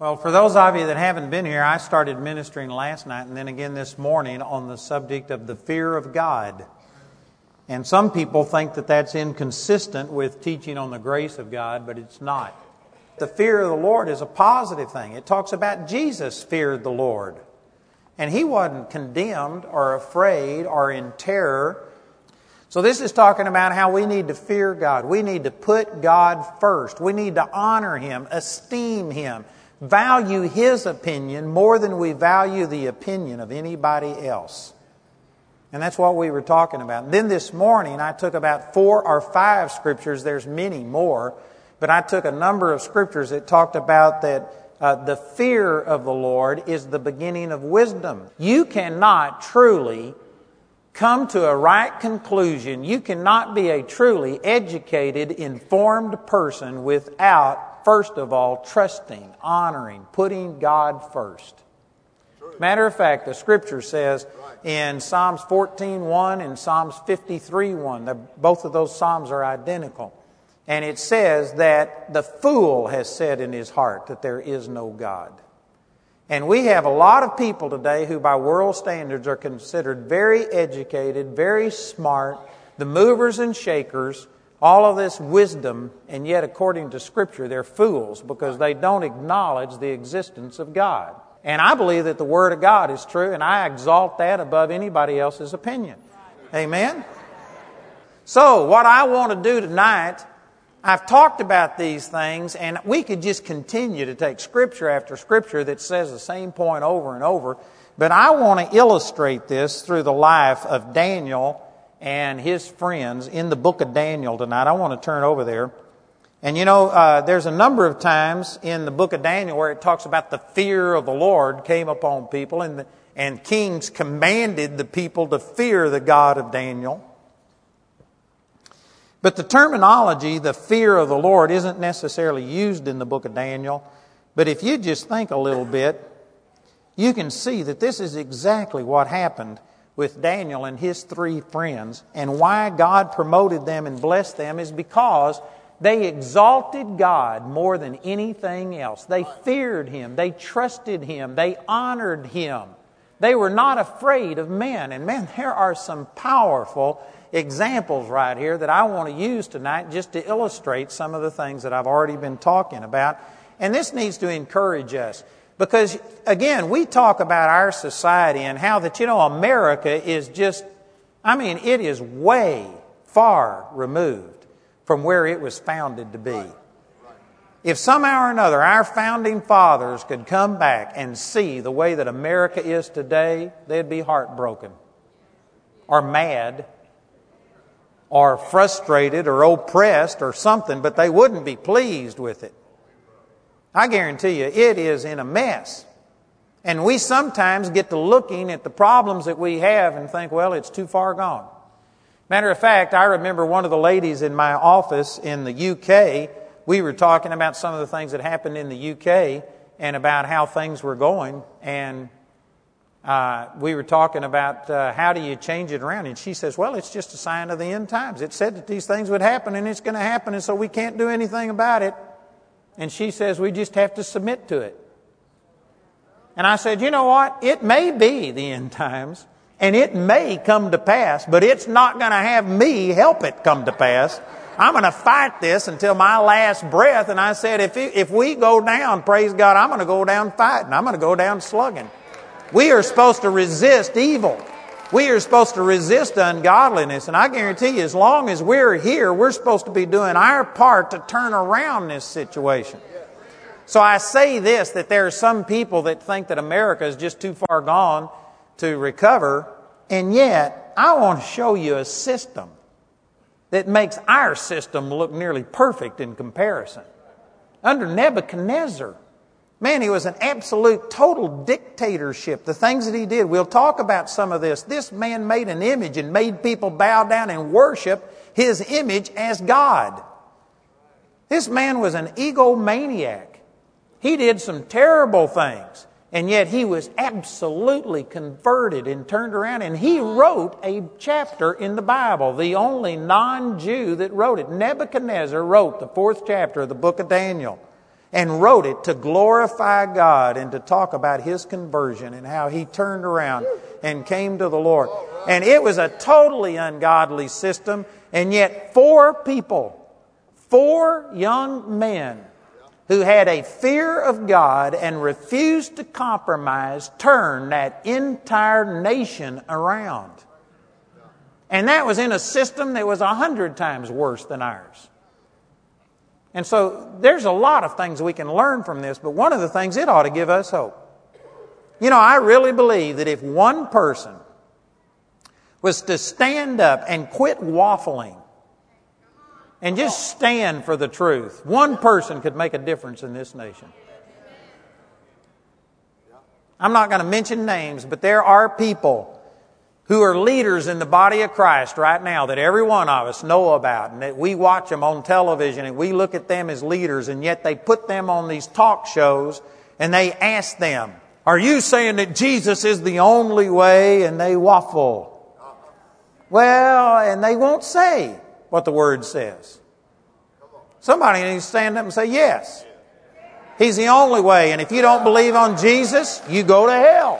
Well, for those of you that haven't been here, I started ministering last night and then again this morning on the subject of the fear of God. And some people think that that's inconsistent with teaching on the grace of God, but it's not. The fear of the Lord is a positive thing. It talks about Jesus feared the Lord. And He wasn't condemned or afraid or in terror. So this is talking about how we need to fear God. We need to put God first. We need to honor Him, esteem Him, value His opinion more than we value the opinion of anybody else. And that's what we were talking about. And then this morning I took about 4 or 5 scriptures. There's many more. But I took a number of scriptures that talked about that the fear of the Lord is the beginning of wisdom. You cannot truly come to a right conclusion. You cannot be a truly educated, informed person without, first of all, trusting, honoring, putting God first. Matter of fact, the Scripture says in Psalms 14:1 and Psalms 53:1, both of those Psalms are identical. And it says that the fool has said in his heart that there is no God. And we have a lot of people today who by world standards are considered very educated, very smart, the movers and shakers, all of this wisdom, and yet according to Scripture they're fools because they don't acknowledge the existence of God. And I believe that the Word of God is true, and I exalt that above anybody else's opinion. Amen? So what I want to do tonight, I've talked about these things, and we could just continue to take Scripture after Scripture that says the same point over and over. But I want to illustrate this through the life of Daniel and his friends in the book of Daniel tonight. I want to turn over there. And you know, there's a number of times in the book of Daniel where it talks about the fear of the Lord came upon people, and kings commanded the people to fear the God of Daniel. But the terminology, the fear of the Lord, isn't necessarily used in the book of Daniel. But if you just think a little bit, you can see that this is exactly what happened with Daniel and his 3 friends. And why God promoted them and blessed them is because they exalted God more than anything else. They feared Him. They trusted Him. They honored Him. They were not afraid of men. And man, there are some powerful examples right here that I want to use tonight just to illustrate some of the things that I've already been talking about. And this needs to encourage us because, again, we talk about our society and how that, you know, America is just, it is way far removed from where it was founded to be. If somehow or another our founding fathers could come back and see the way that America is today, they'd be heartbroken or mad or frustrated or oppressed or something, but they wouldn't be pleased with it. I guarantee you, it is in a mess. And we sometimes get to looking at the problems that we have and think, well, it's too far gone. Matter of fact, I remember one of the ladies in my office in the UK, we were talking about some of the things that happened in the UK and about how things were going. And we were talking about how do you change it around. And she says, well, it's just a sign of the end times. It said that these things would happen and it's going to happen, and so we can't do anything about it. And she says, we just have to submit to it. And I said, you know what? It may be the end times. And it may come to pass, but it's not going to have me help it come to pass. I'm going to fight this until my last breath. And I said, if we go down, praise God, I'm going to go down fighting. I'm going to go down slugging. We are supposed to resist evil. We are supposed to resist ungodliness. And I guarantee you, as long as we're here, we're supposed to be doing our part to turn around this situation. So I say this, that there are some people that think that America is just too far gone to recover, and yet I want to show you a system that makes our system look nearly perfect in comparison. Under Nebuchadnezzar, man, he was an absolute total dictatorship. The things that he did, we'll talk about some of this. This man made an image and made people bow down and worship his image as God. This man was an egomaniac. He did some terrible things. And yet he was absolutely converted and turned around. And he wrote a chapter in the Bible, the only non-Jew that wrote it. Nebuchadnezzar wrote the 4th chapter of the book of Daniel. and wrote it to glorify God and to talk about his conversion and how he turned around and came to the Lord. And it was a totally ungodly system, and yet 4 young men who had a fear of God and refused to compromise, turned that entire nation around. And that was in a system that was 100 times worse than ours. And so there's a lot of things we can learn from this, but one of the things, it ought to give us hope. You know, I really believe that if one person was to stand up and quit waffling and just stand for the truth, one person could make a difference in this nation. I'm not going to mention names, but there are people who are leaders in the body of Christ right now that every one of us know about, and that we watch them on television and we look at them as leaders, and yet they put them on these talk shows and they ask them, are you saying that Jesus is the only way? And they waffle. Well, and they won't say what the Word says. Somebody needs to stand up and say, yes, He's the only way, and if you don't believe on Jesus, you go to hell.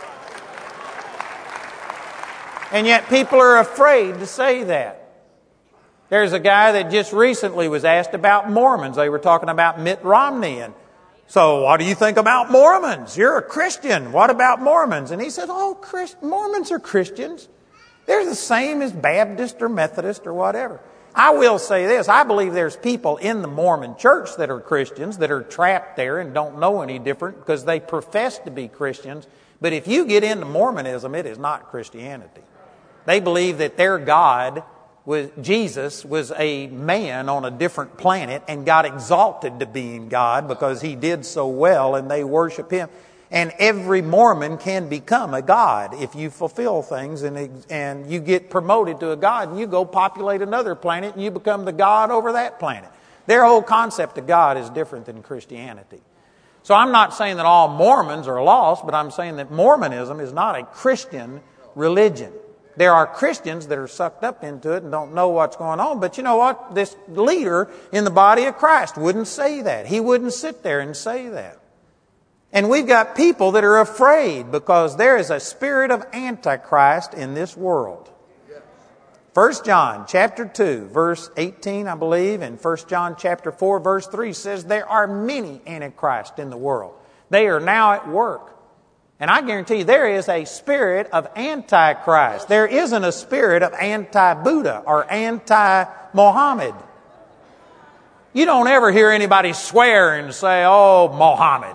And yet people are afraid to say that. There's a guy that just recently was asked about Mormons. They were talking about Mitt Romney. And so, what do you think about Mormons? You're a Christian. What about Mormons? And he said, Mormons are Christians. They're the same as Baptist or Methodist or whatever. I will say this. I believe there's people in the Mormon church that are Christians that are trapped there and don't know any different because they profess to be Christians. But if you get into Mormonism, it is not Christianity. They believe that their God, Jesus, was a man on a different planet and got exalted to being God because he did so well, and they worship him. And every Mormon can become a god if you fulfill things and you get promoted to a god and you go populate another planet and you become the god over that planet. Their whole concept of God is different than Christianity. So I'm not saying that all Mormons are lost, but I'm saying that Mormonism is not a Christian religion. There are Christians that are sucked up into it and don't know what's going on. But you know what? This leader in the body of Christ wouldn't say that. He wouldn't sit there and say that. And we've got people that are afraid because there is a spirit of Antichrist in this world. 1 John chapter 2, verse 18, I believe, and 1 John chapter 4, verse 3 says there are many Antichrists in the world. They are now at work. And I guarantee you there is a spirit of Antichrist. There isn't a spirit of anti-Buddha or anti-Mohammed. You don't ever hear anybody swear and say, oh, Mohammed.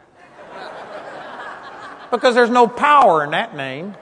Because there's no power in that name.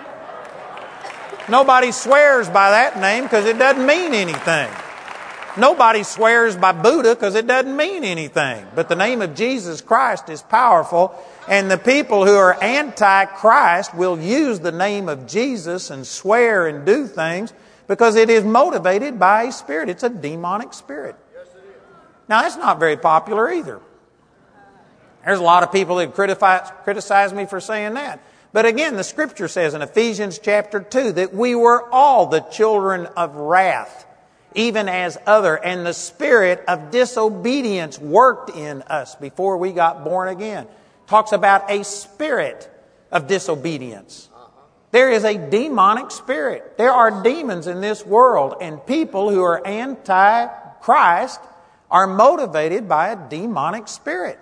Nobody swears by that name because it doesn't mean anything. Nobody swears by Buddha because it doesn't mean anything. But the name of Jesus Christ is powerful. And the people who are anti-Christ will use the name of Jesus and swear and do things because it is motivated by a spirit. It's a demonic spirit. Now, that's not very popular either. There's a lot of people that criticize me for saying that. But again, the Scripture says in Ephesians chapter 2 that we were all the children of wrath, even as other, and the spirit of disobedience worked in us before we got born again. Talks about a spirit of disobedience. There is a demonic spirit. There are demons in this world, and people who are anti-Christ are motivated by a demonic spirit.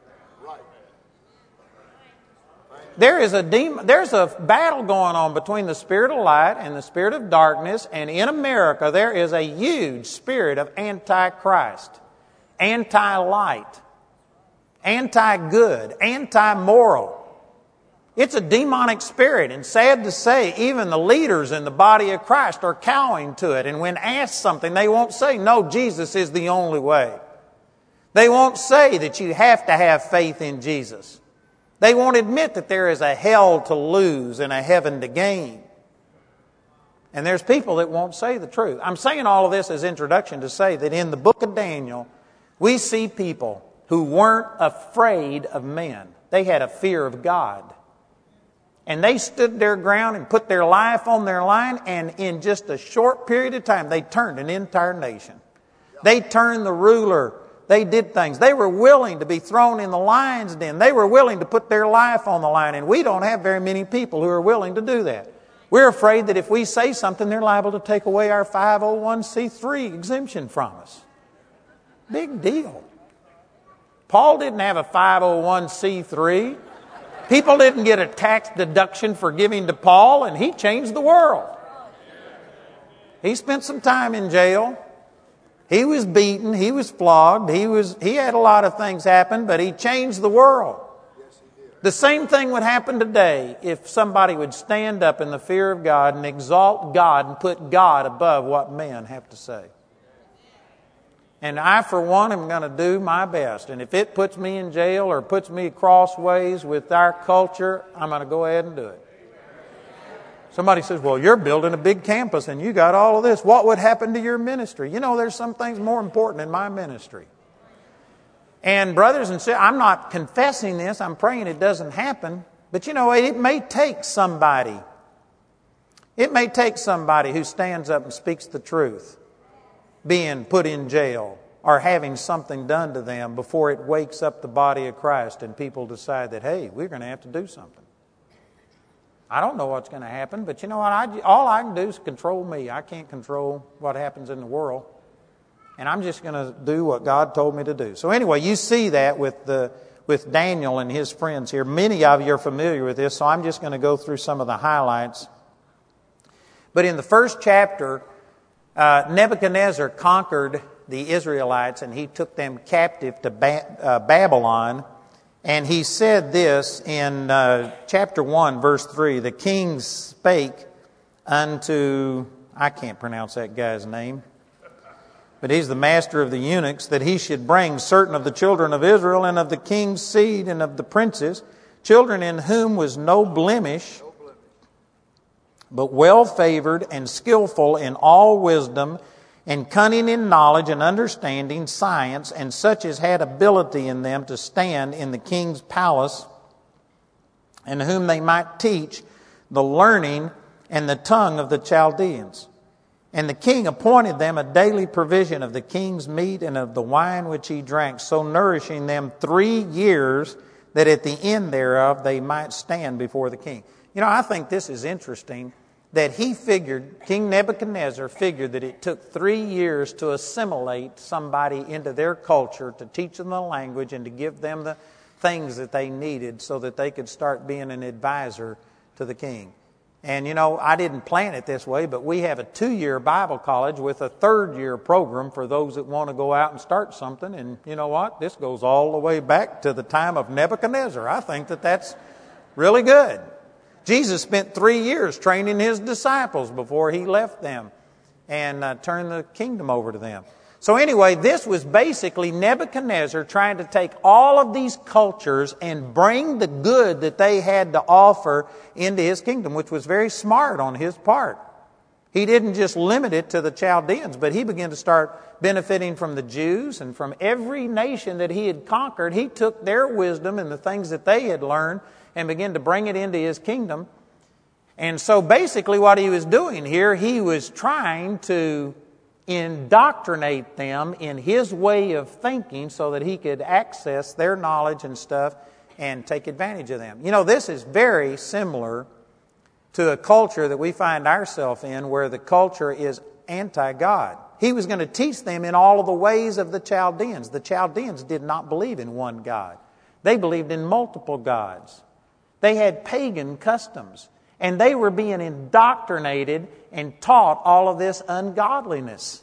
There's a battle going on between the spirit of light and the spirit of darkness, and in America there is a huge spirit of anti-Christ, anti-light, anti-good, anti-moral. It's a demonic spirit, and sad to say, even the leaders in the body of Christ are cowing to it, and when asked something, they won't say, no, Jesus is the only way. They won't say that you have to have faith in Jesus. They won't admit that there is a hell to lose and a heaven to gain. And there's people that won't say the truth. I'm saying all of this as introduction to say that in the book of Daniel, we see people who weren't afraid of men. They had a fear of God. And they stood their ground and put their life on their line, and in just a short period of time, they turned an entire nation. They turned the ruler They did things. They were willing to be thrown in the lion's den. They were willing to put their life on the line. And we don't have very many people who are willing to do that. We're afraid that if we say something, they're liable to take away our 501c3 exemption from us. Big deal. Paul didn't have a 501c3. People didn't get a tax deduction for giving to Paul, and he changed the world. He spent some time in jail. He was beaten. He was flogged. He had a lot of things happen, but he changed the world. The same thing would happen today if somebody would stand up in the fear of God and exalt God and put God above what men have to say. And I, for one, am going to do my best. And if it puts me in jail or puts me crossways with our culture, I'm going to go ahead and do it. Somebody says, well, you're building a big campus and you got all of this. What would happen to your ministry? You know, there's some things more important in my ministry. And brothers and sisters, I'm not confessing this. I'm praying it doesn't happen. But you know, it may take somebody. It may take somebody who stands up and speaks the truth being put in jail or having something done to them before it wakes up the body of Christ and people decide that, hey, we're going to have to do something. I don't know what's going to happen, but you know what? All I can do is control me. I can't control what happens in the world. And I'm just going to do what God told me to do. So anyway, you see that with Daniel and his friends here. Many of you are familiar with this, so I'm just going to go through some of the highlights. But in the first chapter, Nebuchadnezzar conquered the Israelites and he took them captive to Babylon. And he said this in chapter 1, verse 3, the king spake unto, I can't pronounce that guy's name, but he's the master of the eunuchs, that he should bring certain of the children of Israel and of the king's seed and of the princes, children in whom was no blemish, but well favored and skillful in all wisdom and cunning in knowledge and understanding, science, and such as had ability in them to stand in the king's palace, and whom they might teach the learning and the tongue of the Chaldeans. And the king appointed them a daily provision of the king's meat and of the wine which he drank, so nourishing them 3 years, that at the end thereof they might stand before the king. You know, I think this is interesting, that King Nebuchadnezzar figured that it took 3 years to assimilate somebody into their culture, to teach them the language and to give them the things that they needed so that they could start being an advisor to the king. And you know, I didn't plan it this way, but we have a 2-year Bible college with a 3rd-year program for those that want to go out and start something. And you know what? This goes all the way back to the time of Nebuchadnezzar. I think that that's really good. Jesus spent 3 years training his disciples before he left them and turned the kingdom over to them. So anyway, this was basically Nebuchadnezzar trying to take all of these cultures and bring the good that they had to offer into his kingdom, which was very smart on his part. He didn't just limit it to the Chaldeans, but he began to start benefiting from the Jews and from every nation that he had conquered. He took their wisdom and the things that they had learned and began to bring it into his kingdom. And so basically what he was doing here, he was trying to indoctrinate them in his way of thinking so that he could access their knowledge and stuff and take advantage of them. You know, this is very similar to a culture that we find ourselves in where the culture is anti-God. He was going to teach them in all of the ways of the Chaldeans. The Chaldeans did not believe in one God. They believed in multiple gods. They had pagan customs. And they were being indoctrinated and taught all of this ungodliness.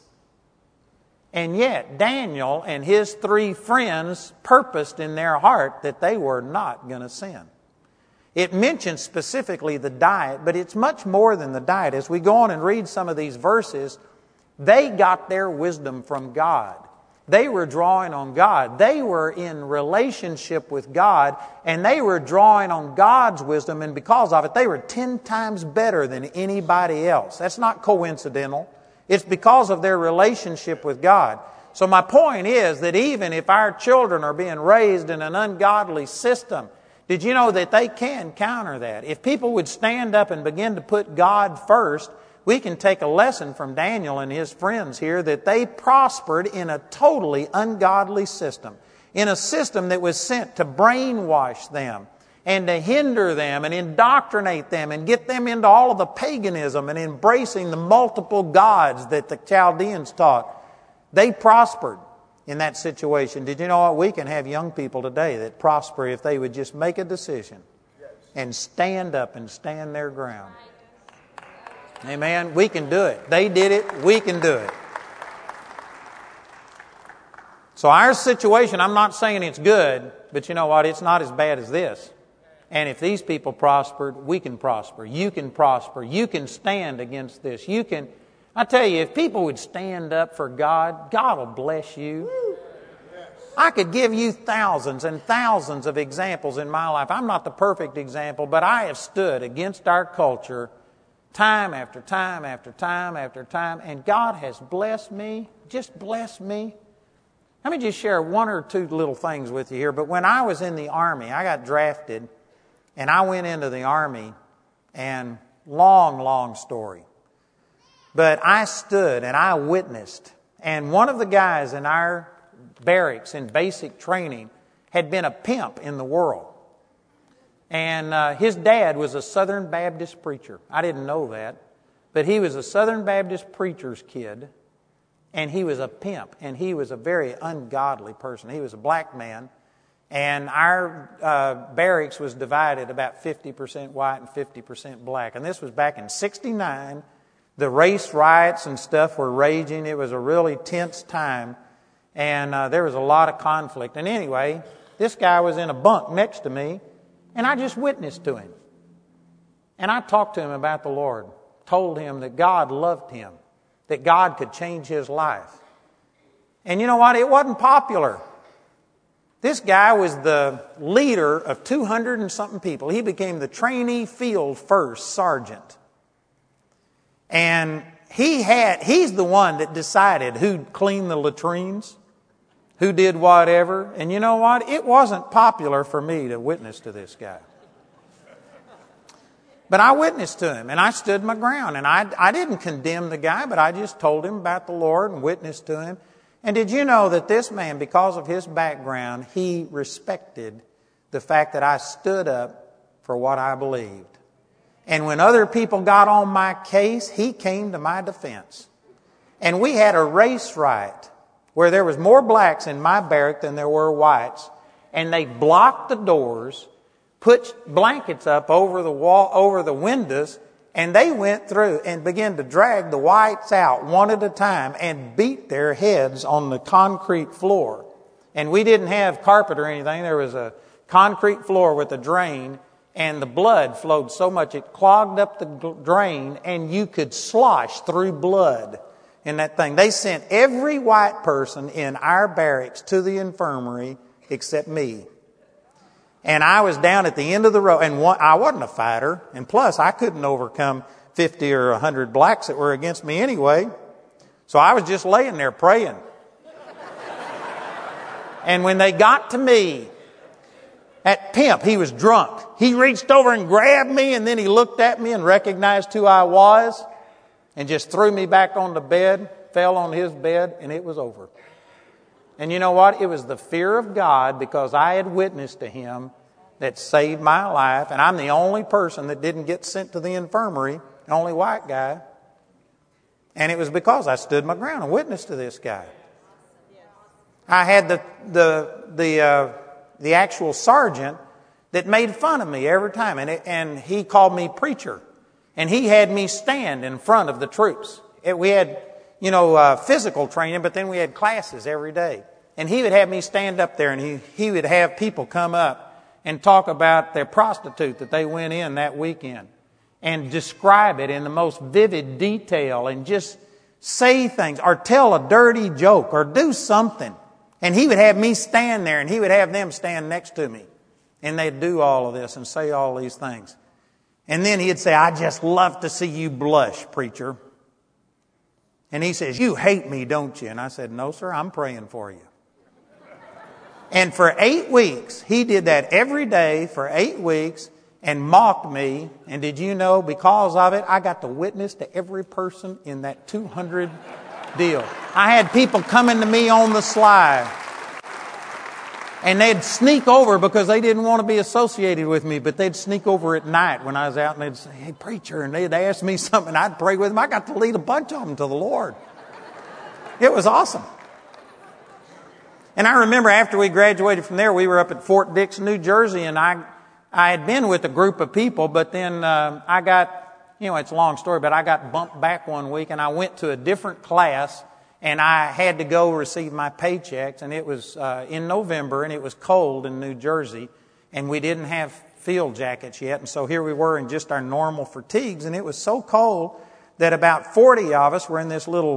And yet, Daniel and his 3 friends purposed in their heart that they were not going to sin. It mentions specifically the diet, but it's much more than the diet. As we go on and read some of these verses, they got their wisdom from God. They were drawing on God. They were in relationship with God, and they were drawing on God's wisdom, and because of it, they were 10 times better than anybody else. That's not coincidental. It's because of their relationship with God. So my point is that even if our children are being raised in an ungodly system, did you know that they can counter that? If people would stand up and begin to put God first, We can take a lesson from Daniel and his friends here that they prospered in a totally ungodly system, in a system that was sent to brainwash them and to hinder them and indoctrinate them and get them into all of the paganism and embracing the multiple gods that the Chaldeans taught. They prospered in that situation. Did you know what? We can have young people today that prosper if they would just make a decision and stand up and stand their ground. Amen. We can do it. They did it. We can do it. So our situation, I'm not saying it's good, but you know what? It's not as bad as this. And if these people prospered, we can prosper. You can prosper. You can stand against this. You can, I tell you, if people would stand up for God, God will bless you. I could give you thousands and thousands of examples in my life. I'm not the perfect example, but I have stood against our culture time after time after time after time, and God has blessed me, just blessed me. Let me just share one or two little things with you here. But when I was in the Army, I got drafted, and I went into the Army, and long story. But I stood and I witnessed, and one of the guys in our barracks in basic training had been a pimp in the world. And his dad was a Southern Baptist preacher. I didn't know that. But he was a Southern Baptist preacher's kid. And he was a pimp. And he was a very ungodly person. He was a black man. And our barracks was divided about 50% white and 50% black. And this was back in '69. The race riots and stuff were raging. It was a really tense time. And there was a lot of conflict. And anyway, this guy was in a bunk next to me. And I just witnessed to him. And I talked to him about the Lord. Told him that God loved him. That God could change his life. And you know what? It wasn't popular. This guy was the leader of 200 and something people. He became the trainee field first sergeant. And he's the one that decided who'd clean the latrines, who did whatever. And you know what? It wasn't popular for me to witness to this guy. But I witnessed to him, and I stood my ground. And I didn't condemn the guy, but I just told him about the Lord and witnessed to him. And did you know that this man, because of his background, he respected the fact that I stood up for what I believed. And when other people got on my case, he came to my defense. And we had a race riot where there was more blacks in my barrack than there were whites. And they blocked the doors, put blankets up over the wall, over the windows, and they went through and began to drag the whites out one at a time and beat their heads on the concrete floor. And we didn't have carpet or anything. There was a concrete floor with a drain, and the blood flowed so much it clogged up the drain, and you could slosh through blood in that thing. They sent every white person in our barracks to the infirmary except me. And I was down at the end of the row, and I wasn't a fighter, and plus I couldn't overcome 50 or 100 blacks that were against me anyway. So I was just laying there praying. And when they got to me, that pimp, he was drunk. He reached over and grabbed me, and then he looked at me and recognized who I was and just threw me back on the bed, fell on his bed, and it was over. And you know what? It was the fear of God, because I had witnessed to him, that saved my life. And I'm the only person that didn't get sent to the infirmary, the only white guy. And it was because I stood my ground and witnessed to this guy. I had the actual sergeant that made fun of me every time. And he called me preacher. And he had me stand in front of the troops. We had, physical training, but then we had classes every day. And he would have me stand up there, and he would have people come up and talk about their prostitute that they went in that weekend and describe it in the most vivid detail and just say things or tell a dirty joke or do something. And he would have me stand there, and he would have them stand next to me. And they'd do all of this and say all these things. And then he'd say, "I just love to see you blush, preacher." And he says, "You hate me, don't you?" And I said, "No, sir, I'm praying for you." And for 8 weeks, he did that every day for 8 weeks. and mocked me. And did you know, because of it, I got to witness to every person in that 200 deal. I had people coming to me on the sly. And they'd sneak over because they didn't want to be associated with me, but they'd sneak over at night when I was out and they'd say, "Hey, preacher," and they'd ask me something, I'd pray with them. I got to lead a bunch of them to the Lord. It was awesome. And I remember after we graduated from there, we were up at Fort Dix, New Jersey, and I had been with a group of people, but then I got, it's a long story, but I got bumped back one week and I went to a different class. And I had to go receive my paychecks, and it was in November, and it was cold in New Jersey, and we didn't have field jackets yet. And so here we were in just our normal fatigues, and it was so cold that about 40 of us were in this little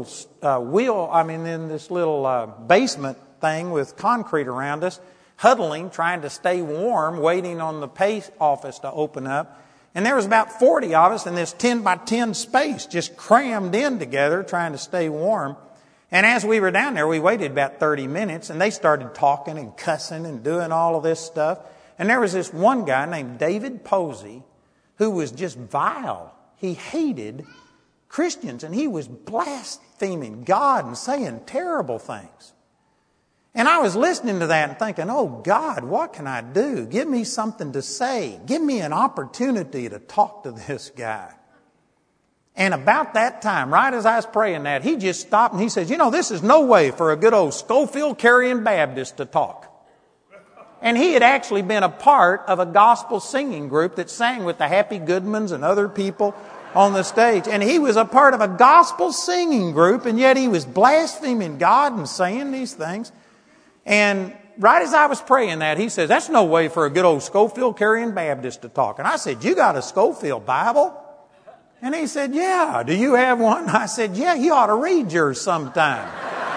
basement thing with concrete around us, huddling, trying to stay warm, waiting on the pay office to open up. And there was about 40 of us in this 10 by 10 space, just crammed in together, trying to stay warm. And as we were down there, we waited about 30 minutes, and they started talking and cussing and doing all of this stuff. And there was this one guy named David Posey who was just vile. He hated Christians, and he was blaspheming God and saying terrible things. And I was listening to that and thinking, "Oh, God, what can I do? Give me something to say. Give me an opportunity to talk to this guy." And about that time, right as I was praying that, he just stopped and he says, "This is no way for a good old Schofield carrying Baptist to talk." And he had actually been a part of a gospel singing group that sang with the Happy Goodmans and other people on the stage. And he was a part of a gospel singing group, and yet he was blaspheming God and saying these things. And right as I was praying that, he says, "That's no way for a good old Schofield carrying Baptist to talk." And I said, "You got a Schofield Bible?" And he said, "Yeah, do you have one?" I said, "Yeah, you ought to read yours sometime."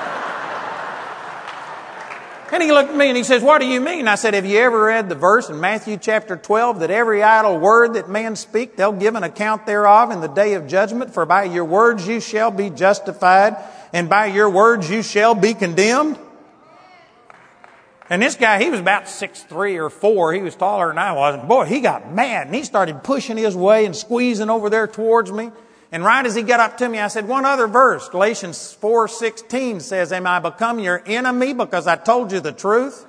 And he looked at me and he says, "What do you mean?" I said, "Have you ever read the verse in Matthew chapter 12 that every idle word that men speak, they'll give an account thereof in the day of judgment? For by your words you shall be justified, and by your words you shall be condemned." And this guy, he was about 6'3" or 4. He was taller than I was. And boy, he got mad and he started pushing his way and squeezing over there towards me. And right as he got up to me, I said, "One other verse, Galatians 4:16 says, 'Am I become your enemy because I told you the truth?'"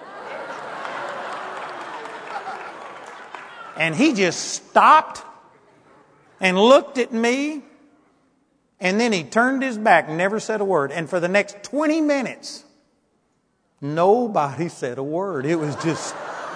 And he just stopped and looked at me. And then he turned his back and never said a word. And for the next 20 minutes, nobody said a word. It was just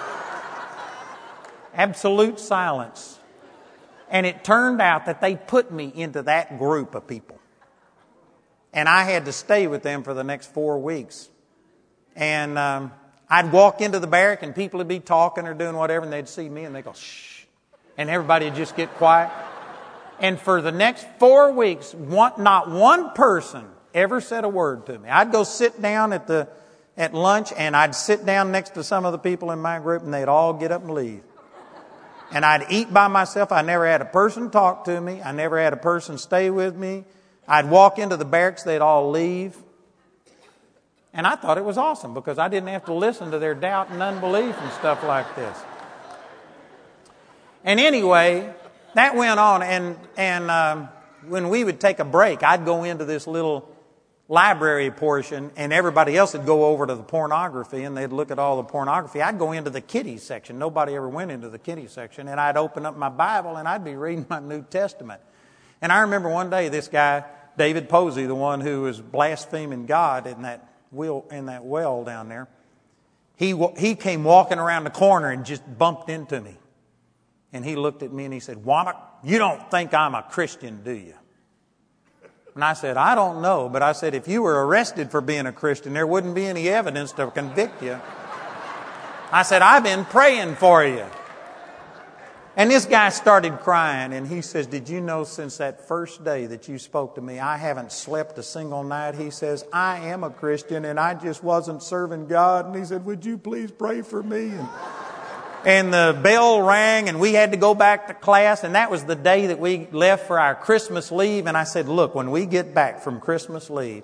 absolute silence. And it turned out that they put me into that group of people. And I had to stay with them for the next 4 weeks. And I'd walk into the barrack and people would be talking or doing whatever, and they'd see me and they'd go, "Shh." And everybody would just get quiet. And for the next 4 weeks, not one person ever said a word to me. I'd go sit down at lunch, and I'd sit down next to some of the people in my group, and they'd all get up and leave. And I'd eat by myself. I never had a person talk to me. I never had a person stay with me. I'd walk into the barracks, they'd all leave. And I thought it was awesome because I didn't have to listen to their doubt and unbelief and stuff like this. And anyway, that went on, and when we would take a break, I'd go into this little library portion, and everybody else would go over to the pornography, and they'd look at all the pornography. I'd go into the kiddies section. Nobody ever went into the kiddies section. And I'd open up my Bible, and I'd be reading my New Testament. And I remember one day this guy, David Posey, the one who was blaspheming God in that well down there, he came walking around the corner and just bumped into me. And he looked at me and he said, "Womack, you don't think I'm a Christian, do you?" And I said, "I don't know." But I said, "If you were arrested for being a Christian, there wouldn't be any evidence to convict you." I said, "I've been praying for you." And this guy started crying, and he says, "Did you know since that first day that you spoke to me, I haven't slept a single night?" He says, "I am a Christian, and I just wasn't serving God." And he said, "Would you please pray for me?" And the bell rang, and we had to go back to class, and that was the day that we left for our Christmas leave. And I said, "Look, when we get back from Christmas leave,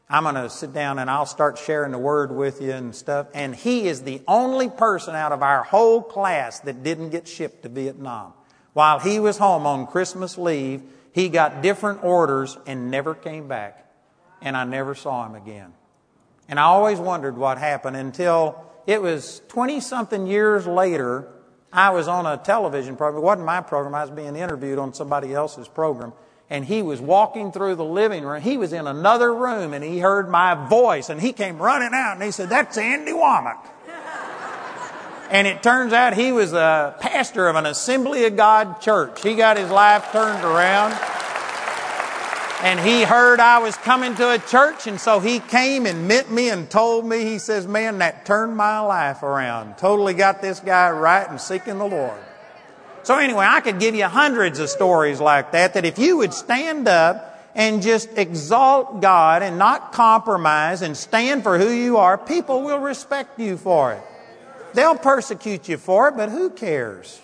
I'm going to sit down and I'll start sharing the Word with you and stuff. And he is the only person out of our whole class that didn't get shipped to Vietnam. While he was home on Christmas leave, he got different orders and never came back. And I never saw him again. And I always wondered what happened until it was 20-something years later. I was on a television program. It wasn't my program. I was being interviewed on somebody else's program. And he was walking through the living room. He was in another room and he heard my voice. And he came running out and he said, "That's Andy Womack." And it turns out he was a pastor of an Assembly of God church. He got his life turned around. And he heard I was coming to a church, and so he came and met me and told me, he says, "Man, that turned my life around. Totally got this guy right and seeking the Lord." So anyway, I could give you hundreds of stories like that if you would stand up and just exalt God and not compromise and stand for who you are, people will respect you for it. They'll persecute you for it, but who cares?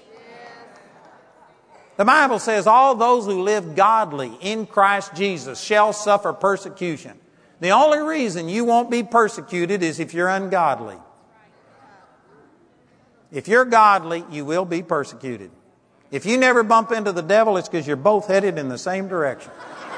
The Bible says all those who live godly in Christ Jesus shall suffer persecution. The only reason you won't be persecuted is if you're ungodly. If you're godly, you will be persecuted. If you never bump into the devil, it's because you're both headed in the same direction.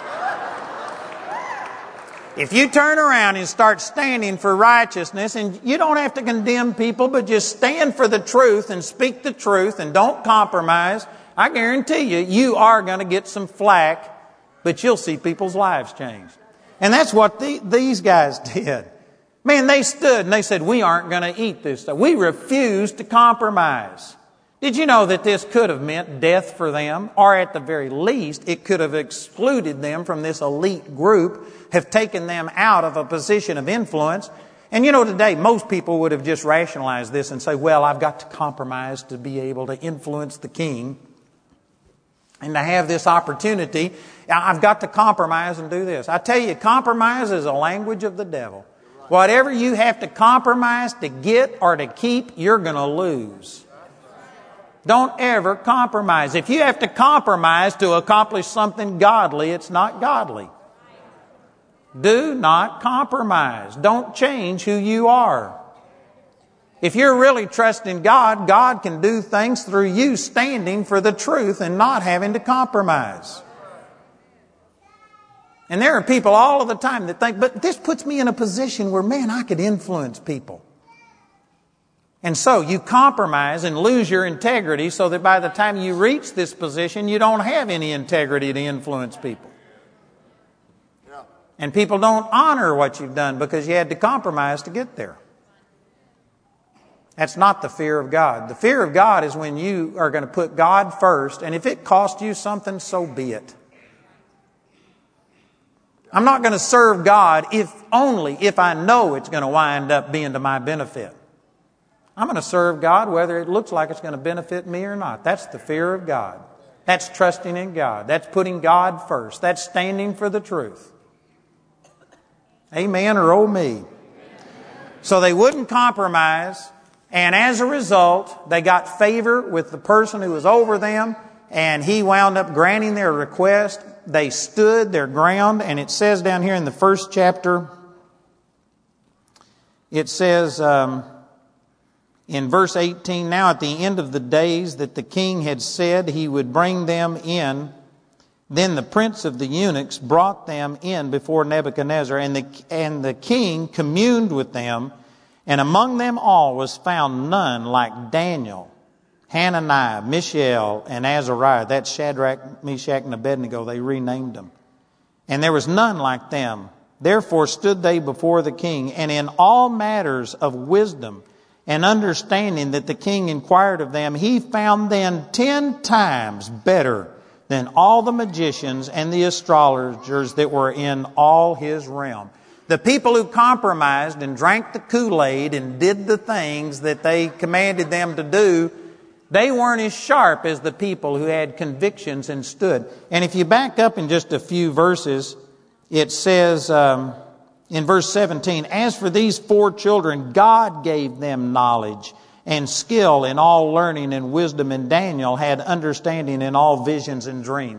If you turn around and start standing for righteousness, and you don't have to condemn people, but just stand for the truth and speak the truth and don't compromise, I guarantee you, you are going to get some flack, but you'll see people's lives changed. And that's what these guys did. Man, they stood and they said, "We aren't going to eat this stuff. We refuse to compromise." Did you know that this could have meant death for them? Or at the very least, it could have excluded them from this elite group, have taken them out of a position of influence. And you know, today, most people would have just rationalized this and say, "Well, I've got to compromise to be able to influence the king. And to have this opportunity, I've got to compromise and do this." I tell you, compromise is a language of the devil. Whatever you have to compromise to get or to keep, you're going to lose. Don't ever compromise. If you have to compromise to accomplish something godly, it's not godly. Do not compromise. Don't change who you are. If you're really trusting God, God can do things through you standing for the truth and not having to compromise. And there are people all of the time that think, "But this puts me in a position where, man, I could influence people." And so you compromise and lose your integrity so that by the time you reach this position, you don't have any integrity to influence people. And people don't honor what you've done because you had to compromise to get there. That's not the fear of God. The fear of God is when you are going to put God first, and if it costs you something, so be it. I'm not going to serve God if I know it's going to wind up being to my benefit. I'm going to serve God whether it looks like it's going to benefit me or not. That's the fear of God. That's trusting in God. That's putting God first. That's standing for the truth. Amen or oh me. So they wouldn't compromise, and as a result, they got favor with the person who was over them, and he wound up granting their request. They stood their ground, and it says down here in the first chapter, it says in verse 18, "Now at the end of the days that the king had said he would bring them in, then the prince of the eunuchs brought them in before Nebuchadnezzar, and the king communed with them, and among them all was found none like Daniel, Hananiah, Mishael, and Azariah." That's Shadrach, Meshach, and Abednego. They renamed them. "And there was none like them. Therefore stood they before the king, and in all matters of wisdom and understanding that the king inquired of them, he found them 10 times better than all the magicians and the astrologers that were in all his realm." The people who compromised and drank the Kool-Aid and did the things that they commanded them to do, they weren't as sharp as the people who had convictions and stood. And if you back up in just a few verses, it says in verse 17, "As for these 4 children, God gave them knowledge and skill in all learning and wisdom, and Daniel had understanding in all visions and dreams."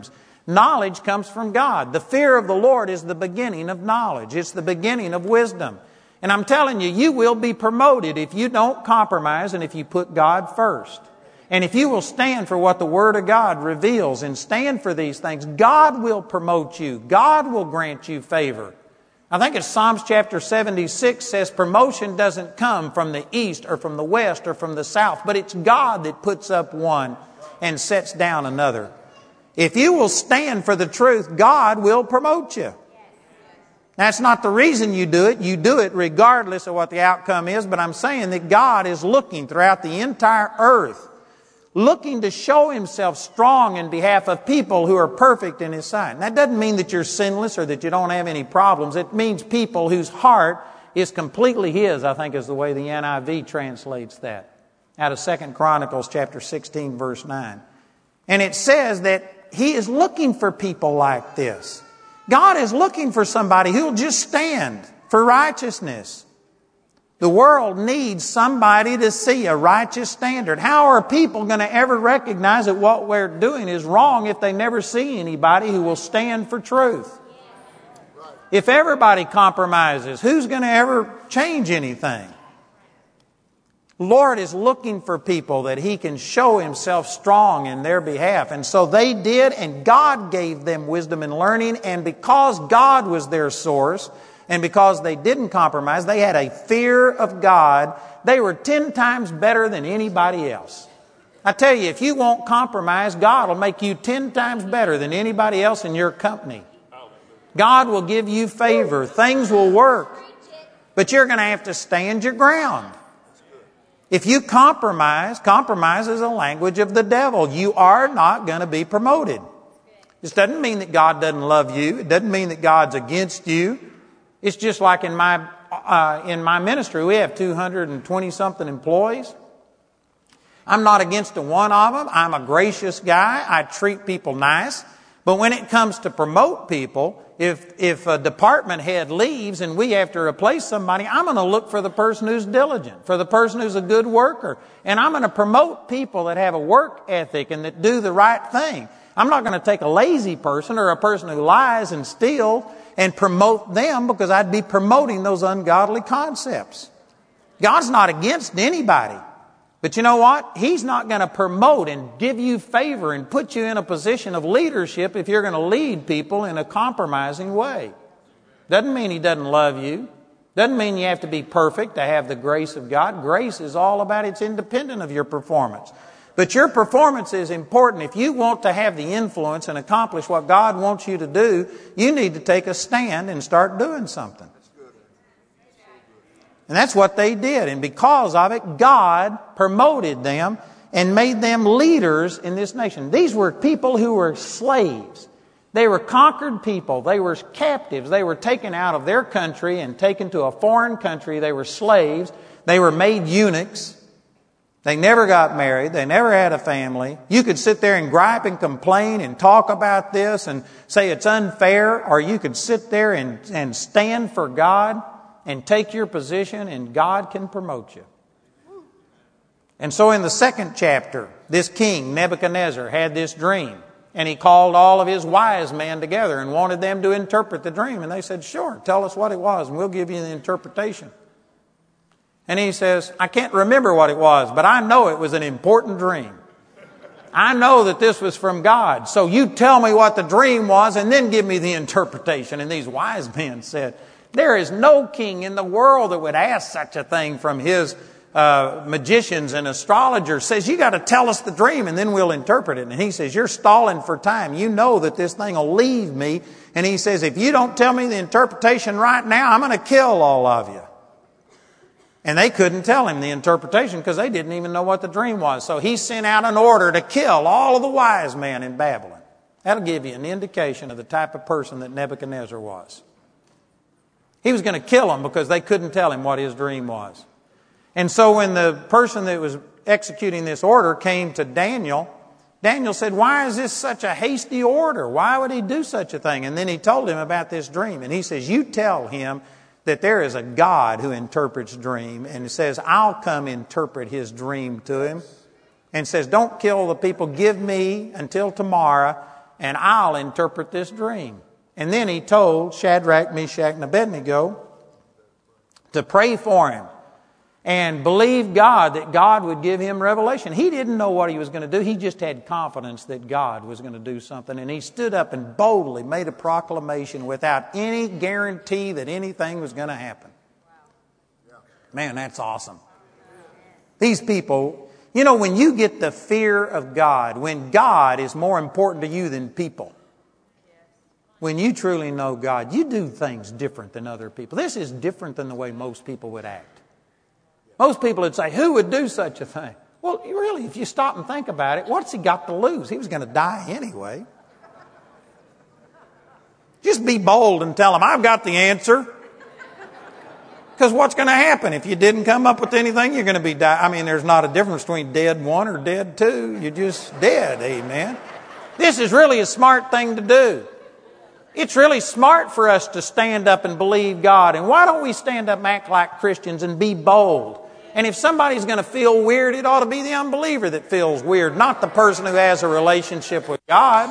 Knowledge comes from God. The fear of the Lord is the beginning of knowledge. It's the beginning of wisdom. And I'm telling you, you will be promoted if you don't compromise and if you put God first. And if you will stand for what the Word of God reveals and stand for these things, God will promote you. God will grant you favor. I think it's Psalms chapter 76 says promotion doesn't come from the east or from the west or from the south, but it's God that puts up one and sets down another. If you will stand for the truth, God will promote you. That's not the reason you do it. You do it regardless of what the outcome is, but I'm saying that God is looking throughout the entire earth, looking to show Himself strong in behalf of people who are perfect in His sight. And that doesn't mean that you're sinless or that you don't have any problems. It means people whose heart is completely His, I think is the way the NIV translates that, out of 2 Chronicles chapter 16, verse 9. And it says that He is looking for people like this. God is looking for somebody who will just stand for righteousness. The world needs somebody to see a righteous standard. How are people going to ever recognize that what we're doing is wrong if they never see anybody who will stand for truth? If everybody compromises, who's going to ever change anything? The Lord is looking for people that He can show Himself strong in their behalf. And so they did, and God gave them wisdom and learning. And because God was their source, and because they didn't compromise, they had a fear of God. They were 10 times better than anybody else. I tell you, if you won't compromise, God will make you 10 times better than anybody else in your company. God will give you favor. Things will work. But you're going to have to stand your ground. If you compromise is a language of the devil. You are not going to be promoted. This doesn't mean that God doesn't love you. It doesn't mean that God's against you. It's just like in my ministry, we have 220-something employees. I'm not against one of them. I'm a gracious guy. I treat people nice. But when it comes to promote people, if a department head leaves and we have to replace somebody, I'm going to look for the person who's diligent, for the person who's a good worker. And I'm going to promote people that have a work ethic and that do the right thing. I'm not going to take a lazy person or a person who lies and steals and promote them, because I'd be promoting those ungodly concepts. God's not against anybody. But you know what? He's not going to promote and give you favor and put you in a position of leadership if you're going to lead people in a compromising way. Doesn't mean He doesn't love you. Doesn't mean you have to be perfect to have the grace of God. Grace is all about, it's independent of your performance. But your performance is important. If you want to have the influence and accomplish what God wants you to do, you need to take a stand and start doing something. And that's what they did. And because of it, God promoted them and made them leaders in this nation. These were people who were slaves. They were conquered people. They were captives. They were taken out of their country and taken to a foreign country. They were slaves. They were made eunuchs. They never got married. They never had a family. You could sit there and gripe and complain and talk about this and say it's unfair, or you could sit there and stand for God and take your position, and God can promote you. And so in the 2nd chapter, this king, Nebuchadnezzar, had this dream. And he called all of his wise men together and wanted them to interpret the dream. And they said, sure, tell us what it was and we'll give you the interpretation. And he says, I can't remember what it was, but I know it was an important dream. I know that this was from God. So you tell me what the dream was and then give me the interpretation. And these wise men said, there is no king in the world that would ask such a thing from his magicians and astrologers. Says, you got to tell us the dream and then we'll interpret it. And he says, you're stalling for time. You know that this thing will leave me. And he says, if you don't tell me the interpretation right now, I'm going to kill all of you. And they couldn't tell him the interpretation because they didn't even know what the dream was. So he sent out an order to kill all of the wise men in Babylon. That'll give you an indication of the type of person that Nebuchadnezzar was. He was going to kill them because they couldn't tell him what his dream was. And so when the person that was executing this order came to Daniel, Daniel said, why is this such a hasty order? Why would he do such a thing? And then he told him about this dream. And he says, you tell him that there is a God who interprets dream, and says, I'll come interpret his dream to him. And says, don't kill the people. Give me until tomorrow. and I'll interpret this dream. And then he told Shadrach, Meshach, and Abednego to pray for him and believe God that God would give him revelation. He didn't know what he was going to do. He just had confidence that God was going to do something. And he stood up and boldly made a proclamation without any guarantee that anything was going to happen. Man, that's awesome. These people, you know, when you get the fear of God, when God is more important to you than people, when you truly know God, you do things different than other people. This is different than the way most people would act. Most people would say, who would do such a thing? Well, really, if you stop and think about it, what's he got to lose? He was going to die anyway. Just be bold and tell him, I've got the answer. Because what's going to happen? If you didn't come up with anything, you're going to be dead. I mean, there's not a difference between dead one or dead two. You're just dead, amen. This is really a smart thing to do. It's really smart for us to stand up and believe God. And why don't we stand up and act like Christians and be bold? And if somebody's going to feel weird, it ought to be the unbeliever that feels weird, not the person who has a relationship with God.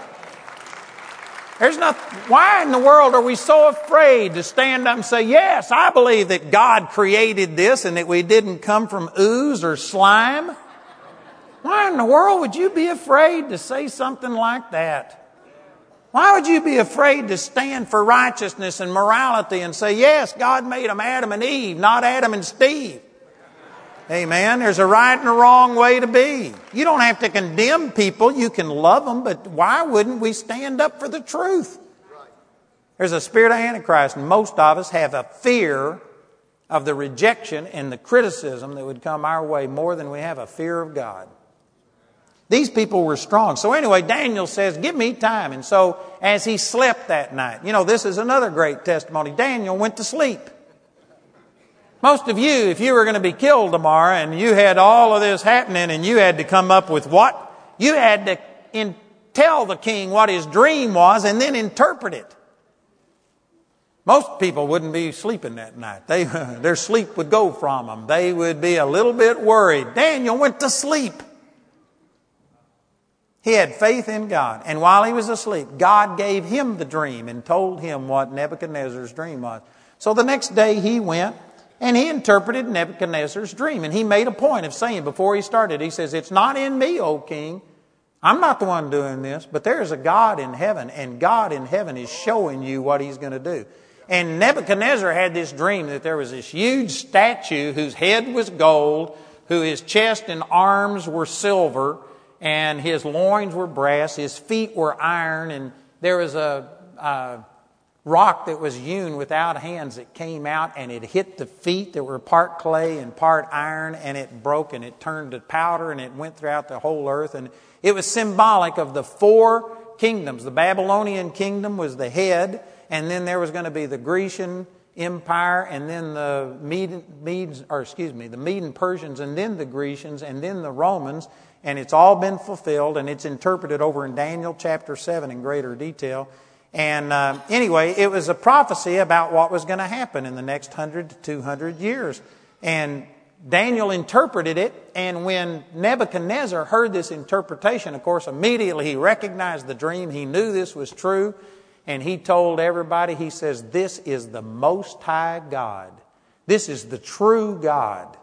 Why in the world are we so afraid to stand up and say, yes, I believe that God created this and that we didn't come from ooze or slime? Why in the world would you be afraid to say something like that? Why would you be afraid to stand for righteousness and morality and say, yes, God made them Adam and Eve, not Adam and Steve? Amen. There's a right and a wrong way to be. You don't have to condemn people. You can love them, but why wouldn't we stand up for the truth? There's a spirit of Antichrist, and most of us have a fear of the rejection and the criticism that would come our way more than we have a fear of God. These people were strong. So anyway, Daniel says, give me time. And so as he slept that night, you know, this is another great testimony. Daniel went to sleep. Most of you, if you were going to be killed tomorrow and you had all of this happening and you had to come up with what? You had to tell the king what his dream was and then interpret it. Most people wouldn't be sleeping that night. Their sleep would go from them. They would be a little bit worried. Daniel went to sleep. He had faith in God. And while he was asleep, God gave him the dream and told him what Nebuchadnezzar's dream was. So the next day he went and he interpreted Nebuchadnezzar's dream. And he made a point of saying before he started, he says, it's not in me, O king. I'm not the one doing this, but there's a God in heaven. And God in heaven is showing you what he's going to do. And Nebuchadnezzar had this dream that there was this huge statue whose head was gold, who his chest and arms were silver, and his loins were brass, his feet were iron, and there was a rock that was hewn without hands that came out, and it hit the feet that were part clay and part iron, and it broke, and it turned to powder, and it went throughout the whole earth. And it was symbolic of the 4 kingdoms. The Babylonian kingdom was the head, and then there was going to be the Grecian Empire, and then the the Median Persians, and then the Grecians, and then the Romans. And it's all been fulfilled, and it's interpreted over in Daniel chapter 7 in greater detail. And anyway, it was a prophecy about what was going to happen in the next 100 to 200 years. And Daniel interpreted it, and when Nebuchadnezzar heard this interpretation, of course, immediately he recognized the dream. He knew this was true, and he told everybody, he says, this is the Most High God. This is the true God.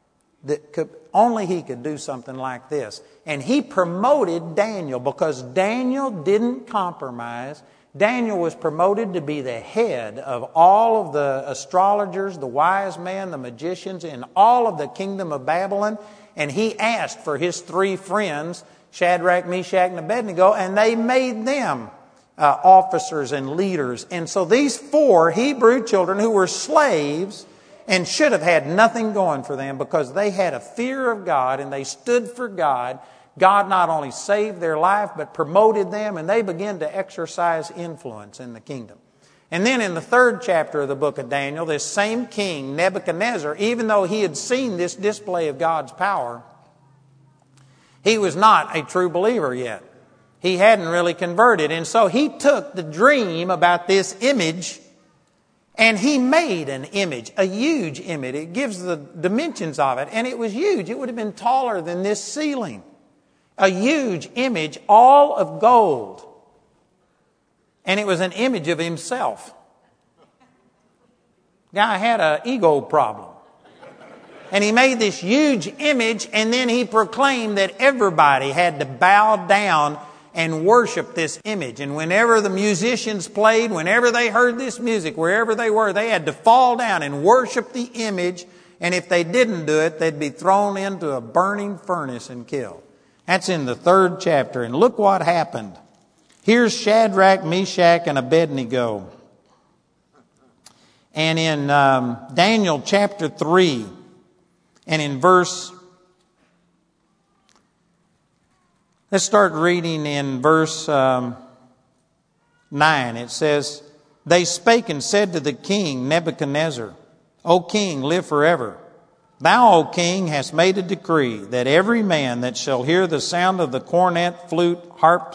Only he could do something like this. And he promoted Daniel because Daniel didn't compromise. Daniel was promoted to be the head of all of the astrologers, the wise men, the magicians, in all of the kingdom of Babylon. And he asked for his 3 friends, Shadrach, Meshach, and Abednego, and they made them officers and leaders. And so these 4 Hebrew children who were slaves and should have had nothing going for them because they had a fear of God and they stood for God. God not only saved their life but promoted them, and they began to exercise influence in the kingdom. And then in the 3rd chapter of the book of Daniel, this same king, Nebuchadnezzar, even though he had seen this display of God's power, he was not a true believer yet. He hadn't really converted. And so he took the dream about this image and he made an image, a huge image. It gives the dimensions of it. And it was huge. It would have been taller than this ceiling. A huge image, all of gold. and it was an image of himself. Guy had an ego problem. And he made this huge image, and then he proclaimed that everybody had to bow down and worship this image. And whenever the musicians played, whenever they heard this music, wherever they were, they had to fall down and worship the image. And if they didn't do it, they'd be thrown into a burning furnace and killed. That's in the 3rd chapter. And look what happened. Here's Shadrach, Meshach, and Abednego. And in Daniel chapter 3, and in let's start reading in verse 9. It says, "They spake and said to the king Nebuchadnezzar, O king, live forever. Thou, O king, hast made a decree that every man that shall hear the sound of the cornet, flute, harp,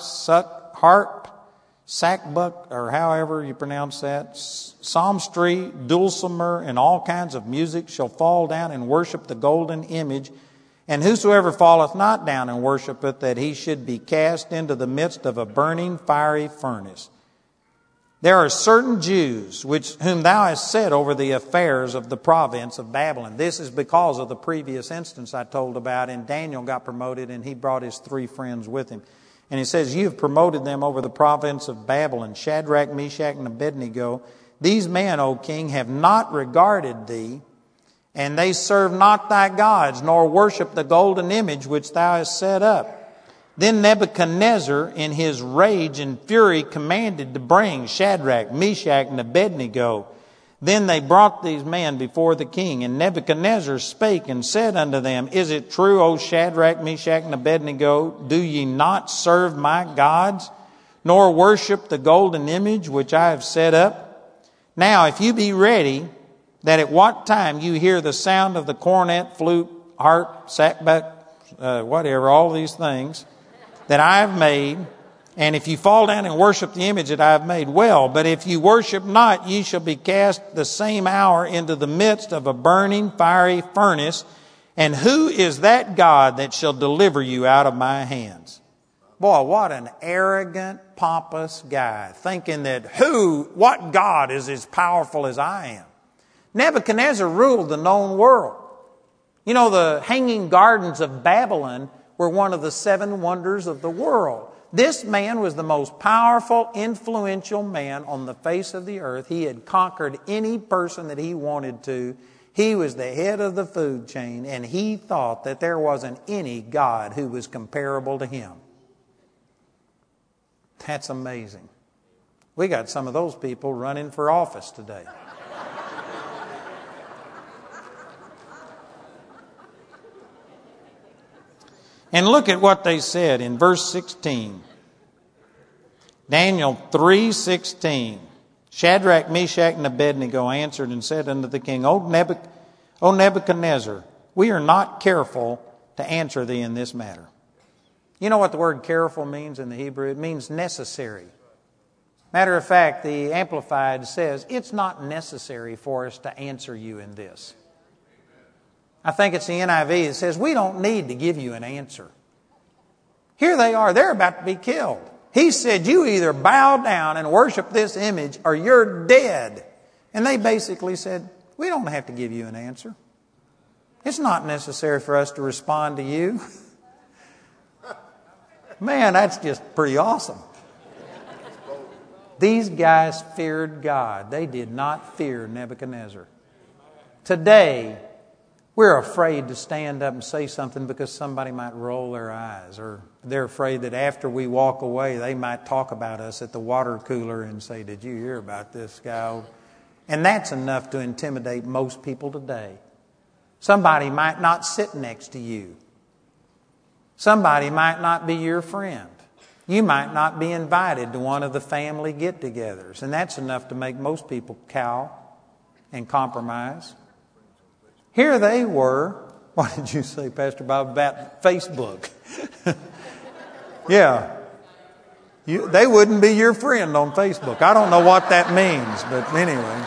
sackbut, or however you pronounce that, psalmistry, dulcimer, and all kinds of music shall fall down and worship the golden image. And whosoever falleth not down and worshipeth, that he should be cast into the midst of a burning fiery furnace. There are certain Jews whom thou hast set over the affairs of the province of Babylon." This is because of the previous instance I told about, and Daniel got promoted and he brought his 3 friends with him. And he says, "You have promoted them over the province of Babylon, Shadrach, Meshach, and Abednego. These men, O king, have not regarded thee, and they serve not thy gods, nor worship the golden image which thou hast set up." Then Nebuchadnezzar, in his rage and fury, commanded to bring Shadrach, Meshach, and Abednego. Then they brought these men before the king. And Nebuchadnezzar spake and said unto them, "Is it true, O Shadrach, Meshach, and Abednego, do ye not serve my gods, nor worship the golden image which I have set up? Now, if you be ready, that at what time you hear the sound of the cornet, flute, harp, sackbut, whatever, all these things that I have made, and if you fall down and worship the image that I have made, well, but if you worship not, ye shall be cast the same hour into the midst of a burning fiery furnace. And who is that God that shall deliver you out of my hands?" Boy, what an arrogant, pompous guy, thinking that what God is as powerful as I am. Nebuchadnezzar ruled the known world. You know, the Hanging Gardens of Babylon were one of the 7 wonders of the world. This man was the most powerful, influential man on the face of the earth. He had conquered any person that he wanted to. He was the head of the food chain, and he thought that there wasn't any God who was comparable to him. That's amazing. We got some of those people running for office today. And look at what they said in verse 16. Daniel 3:16. Shadrach, Meshach, and Abednego answered and said unto the king, O Nebuchadnezzar, we are not careful to answer thee in this matter. You know what the word careful means in the Hebrew? It means necessary. Matter of fact, the Amplified says, it's not necessary for us to answer you in this. I think it's the NIV that says, we don't need to give you an answer. Here they are, they're about to be killed. He said, you either bow down and worship this image or you're dead. And they basically said, we don't have to give you an answer. It's not necessary for us to respond to you. Man, that's just pretty awesome. These guys feared God. They did not fear Nebuchadnezzar. Today, we're afraid to stand up and say something because somebody might roll their eyes, or they're afraid that after we walk away, they might talk about us at the water cooler and say, did you hear about this guy? And that's enough to intimidate most people today. Somebody might not sit next to you. Somebody might not be your friend. You might not be invited to one of the family get-togethers. And that's enough to make most people cow and compromise. Here they were. What did you say, Pastor Bob, about Facebook? Yeah. They wouldn't be your friend on Facebook. I don't know what that means, but anyway.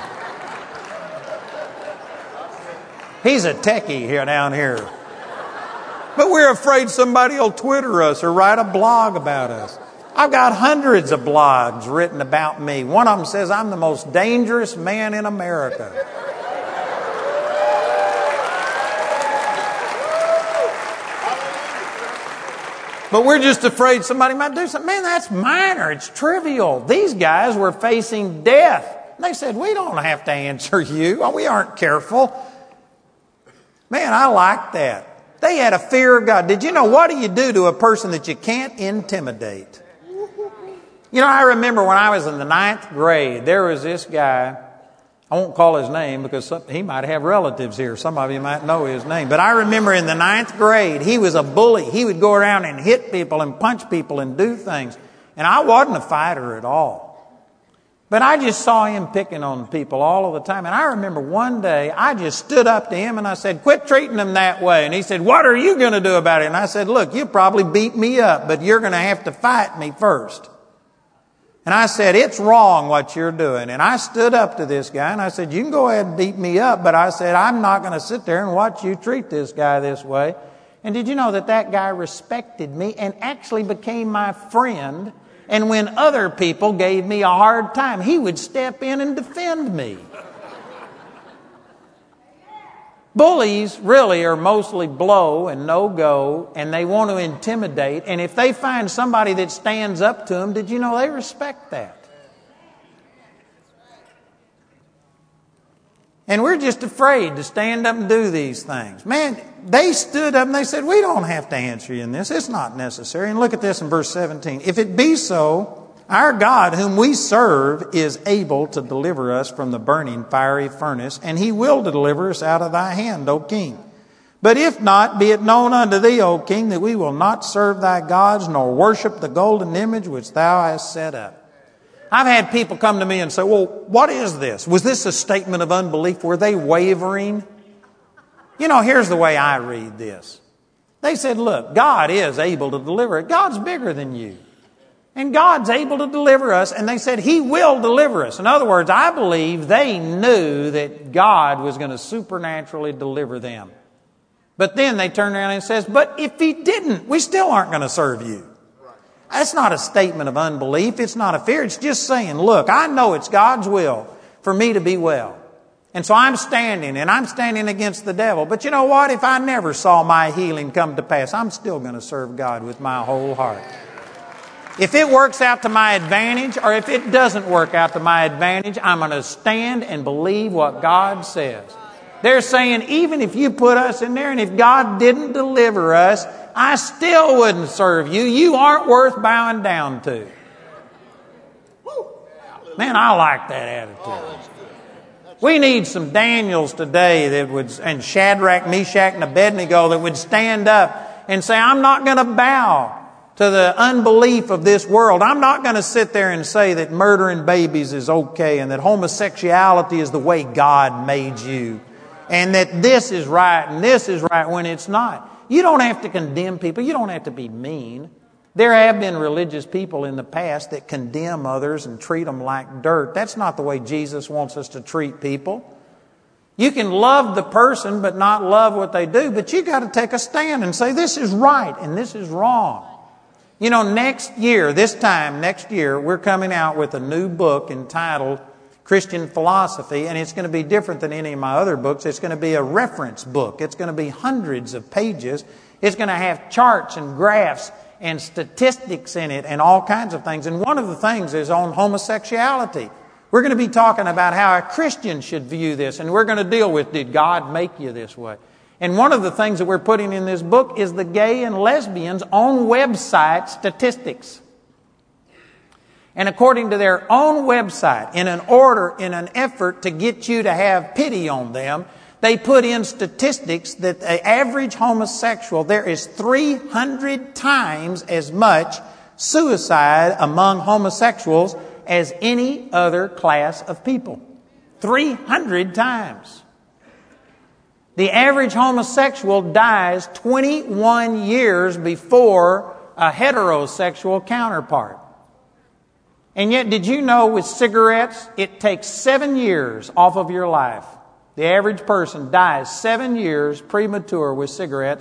He's a techie here down here. But we're afraid somebody will Twitter us or write a blog about us. I've got hundreds of blogs written about me. One of them says I'm the most dangerous man in America. But we're just afraid somebody might do something. Man, that's minor. It's trivial. These guys were facing death. They said, we don't have to answer you. We aren't careful. Man, I like that. They had a fear of God. Did you know, what do you do to a person that you can't intimidate? You know, I remember when I was in the 9th grade, there was this guy. I won't call his name because he might have relatives here. Some of you might know his name. But I remember in the 9th grade, he was a bully. He would go around and hit people and punch people and do things. And I wasn't a fighter at all. But I just saw him picking on people all of the time. And I remember one day, I just stood up to him and I said, quit treating them that way. And he said, what are you going to do about it? And I said, look, you probably beat me up, but you're going to have to fight me first. And I said, it's wrong what you're doing. And I stood up to this guy and I said, you can go ahead and beat me up, but I said, I'm not going to sit there and watch you treat this guy this way. And did you know that that guy respected me and actually became my friend? And when other people gave me a hard time, he would step in and defend me. Bullies really are mostly blow and no-go, and they want to intimidate. And if they find somebody that stands up to them, did you know they respect that? And we're just afraid to stand up and do these things. Man, they stood up and they said, we don't have to answer you in this. It's not necessary. And look at this in verse 17. If it be so, our God, whom we serve, is able to deliver us from the burning fiery furnace, and he will deliver us out of thy hand, O king. But if not, be it known unto thee, O king, that we will not serve thy gods, nor worship the golden image which thou hast set up. I've had people come to me and say, well, what is this? Was this a statement of unbelief? Were they wavering? You know, here's the way I read this. They said, look, God is able to deliver it. God's bigger than you. And God's able to deliver us, and they said he will deliver us. In other words, I believe they knew that God was going to supernaturally deliver them. But then they turned around and says, but if he didn't, we still aren't going to serve you. That's not a statement of unbelief. It's not a fear. It's just saying, look, I know it's God's will for me to be well. And so I'm standing against the devil. But you know what? If I never saw my healing come to pass, I'm still going to serve God with my whole heart. If it works out to my advantage, or if it doesn't work out to my advantage, I'm going to stand and believe what God says. They're saying, even if you put us in there, and if God didn't deliver us, I still wouldn't serve you. You aren't worth bowing down to. Man, I like that attitude. We need some Daniels today that would, and Shadrach, Meshach, and Abednego that would stand up and say, I'm not going to bow to the unbelief of this world. I'm not going to sit there and say that murdering babies is okay and that homosexuality is the way God made you and that this is right and this is right when it's not. You don't have to condemn people. You don't have to be mean. There have been religious people in the past that condemn others and treat them like dirt. That's not the way Jesus wants us to treat people. You can love the person but not love what they do, but you got to take a stand and say this is right and this is wrong. You know, next year, we're coming out with a new book entitled Christian Philosophy, and it's going to be different than any of my other books. It's going to be a reference book. It's going to be hundreds of pages. It's going to have charts and graphs and statistics in it and all kinds of things. And one of the things is on homosexuality. We're going to be talking about how a Christian should view this, and we're going to deal with, did God make you this way? And one of the things that we're putting in this book is the gay and lesbians' own website statistics. And according to their own website, in an effort to get you to have pity on them, they put in statistics that the average homosexual, there is 300 times as much suicide among homosexuals as any other class of people. 300 times. The average homosexual dies 21 years before a heterosexual counterpart. And yet, did you know with cigarettes, it takes 7 years off of your life. The average person dies 7 years premature with cigarettes.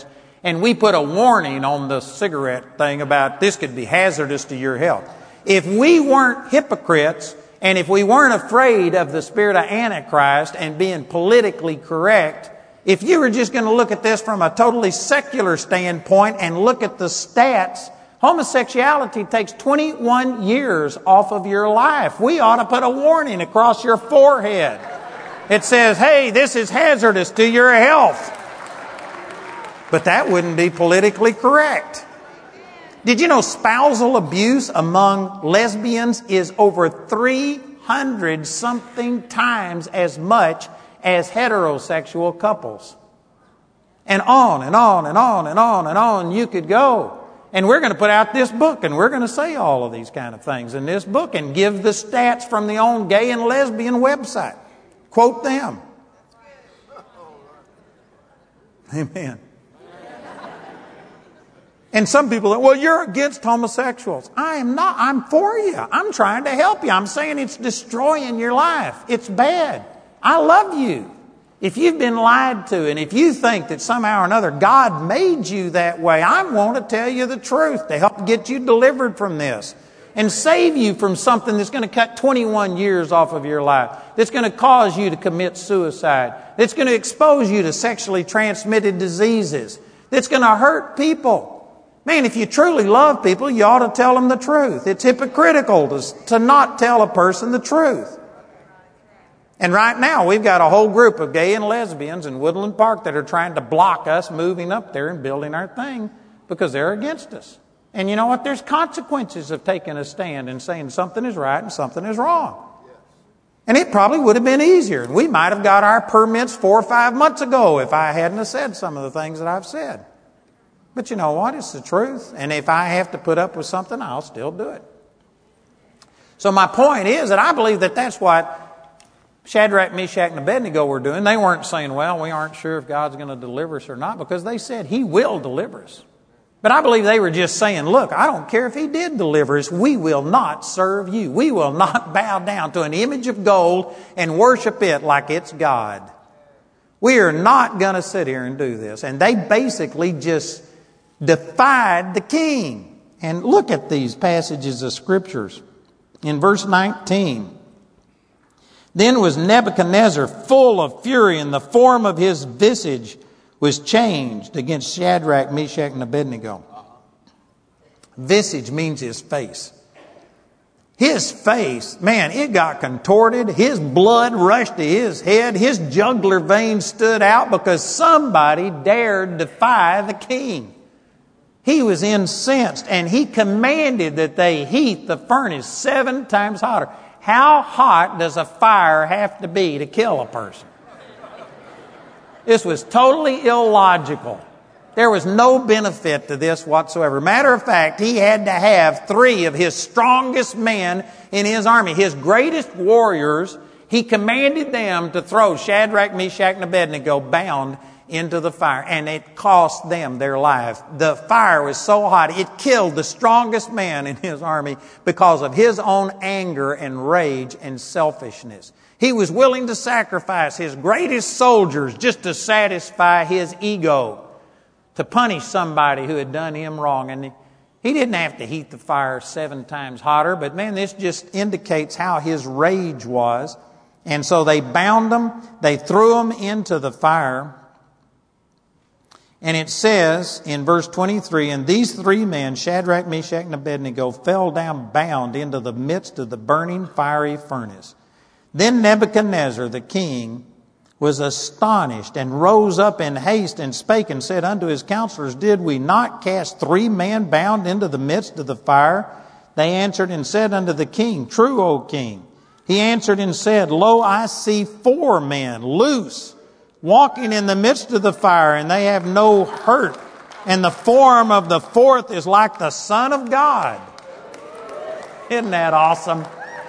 And we put a warning on the cigarette thing about this could be hazardous to your health. If we weren't hypocrites, and if we weren't afraid of the spirit of Antichrist and being politically correct, if you were just going to look at this from a totally secular standpoint and look at the stats, homosexuality takes 21 years off of your life. We ought to put a warning across your forehead. It says, hey, this is hazardous to your health. But that wouldn't be politically correct. Did you know spousal abuse among lesbians is over 300-something times as much as heterosexual couples? And on and on and on and on and on you could go. And we're going to put out this book, and we're going to say all of these kind of things in this book and give the stats from the own gay and lesbian website. Quote them. Amen. And some people say, well, you're against homosexuals. I am not. I'm for you. I'm trying to help you. I'm saying it's destroying your life. It's bad. I love you. If you've been lied to, and if you think that somehow or another God made you that way, I want to tell you the truth to help get you delivered from this and save you from something that's going to cut 21 years off of your life, that's going to cause you to commit suicide, that's going to expose you to sexually transmitted diseases, that's going to hurt people. Man, if you truly love people, you ought to tell them the truth. It's hypocritical to not tell a person the truth. And right now, we've got a whole group of gay and lesbians in Woodland Park that are trying to block us moving up there and building our thing because they're against us. And you know what? There's consequences of taking a stand and saying something is right and something is wrong. And it probably would have been easier. We might have got our permits 4 or 5 months ago if I hadn't have said some of the things that I've said. But you know what? It's the truth. And if I have to put up with something, I'll still do it. So my point is that I believe that that's what Shadrach, Meshach, and Abednego were doing. They weren't saying, well, we aren't sure if God's going to deliver us or not, because they said He will deliver us. But I believe they were just saying, look, I don't care if He did deliver us. We will not serve you. We will not bow down to an image of gold and worship it like it's God. We are not going to sit here and do this. And they basically just defied the king. And look at these passages of scriptures. In verse 19, then was Nebuchadnezzar full of fury, and the form of his visage was changed against Shadrach, Meshach, and Abednego. Visage means his face. His face, man, it got contorted. His blood rushed to his head. His jugular veins stood out because somebody dared defy the king. He was incensed, and he commanded that they heat the furnace 7 times hotter. How hot does a fire have to be to kill a person? This was totally illogical. There was no benefit to this whatsoever. Matter of fact, he had to have 3 of his strongest men in his army, his greatest warriors. He commanded them to throw Shadrach, Meshach, and Abednego bound into the fire, and it cost them their life. The fire was so hot, it killed the strongest man in his army because of his own anger and rage and selfishness. He was willing to sacrifice his greatest soldiers just to satisfy his ego, to punish somebody who had done him wrong. And he didn't have to heat the fire 7 times hotter, but man, this just indicates how his rage was. And so they bound them, they threw them into the fire. And it says in verse 23, and these 3 men, Shadrach, Meshach, and Abednego, fell down bound into the midst of the burning fiery furnace. Then Nebuchadnezzar the king was astonished and rose up in haste and spake and said unto his counselors, did we not cast 3 men bound into the midst of the fire? They answered and said unto the king, true, O king. He answered and said, lo, I see 4 men loose, walking in the midst of the fire, and they have no hurt. And the form of the 4th is like the Son of God. Isn't that awesome?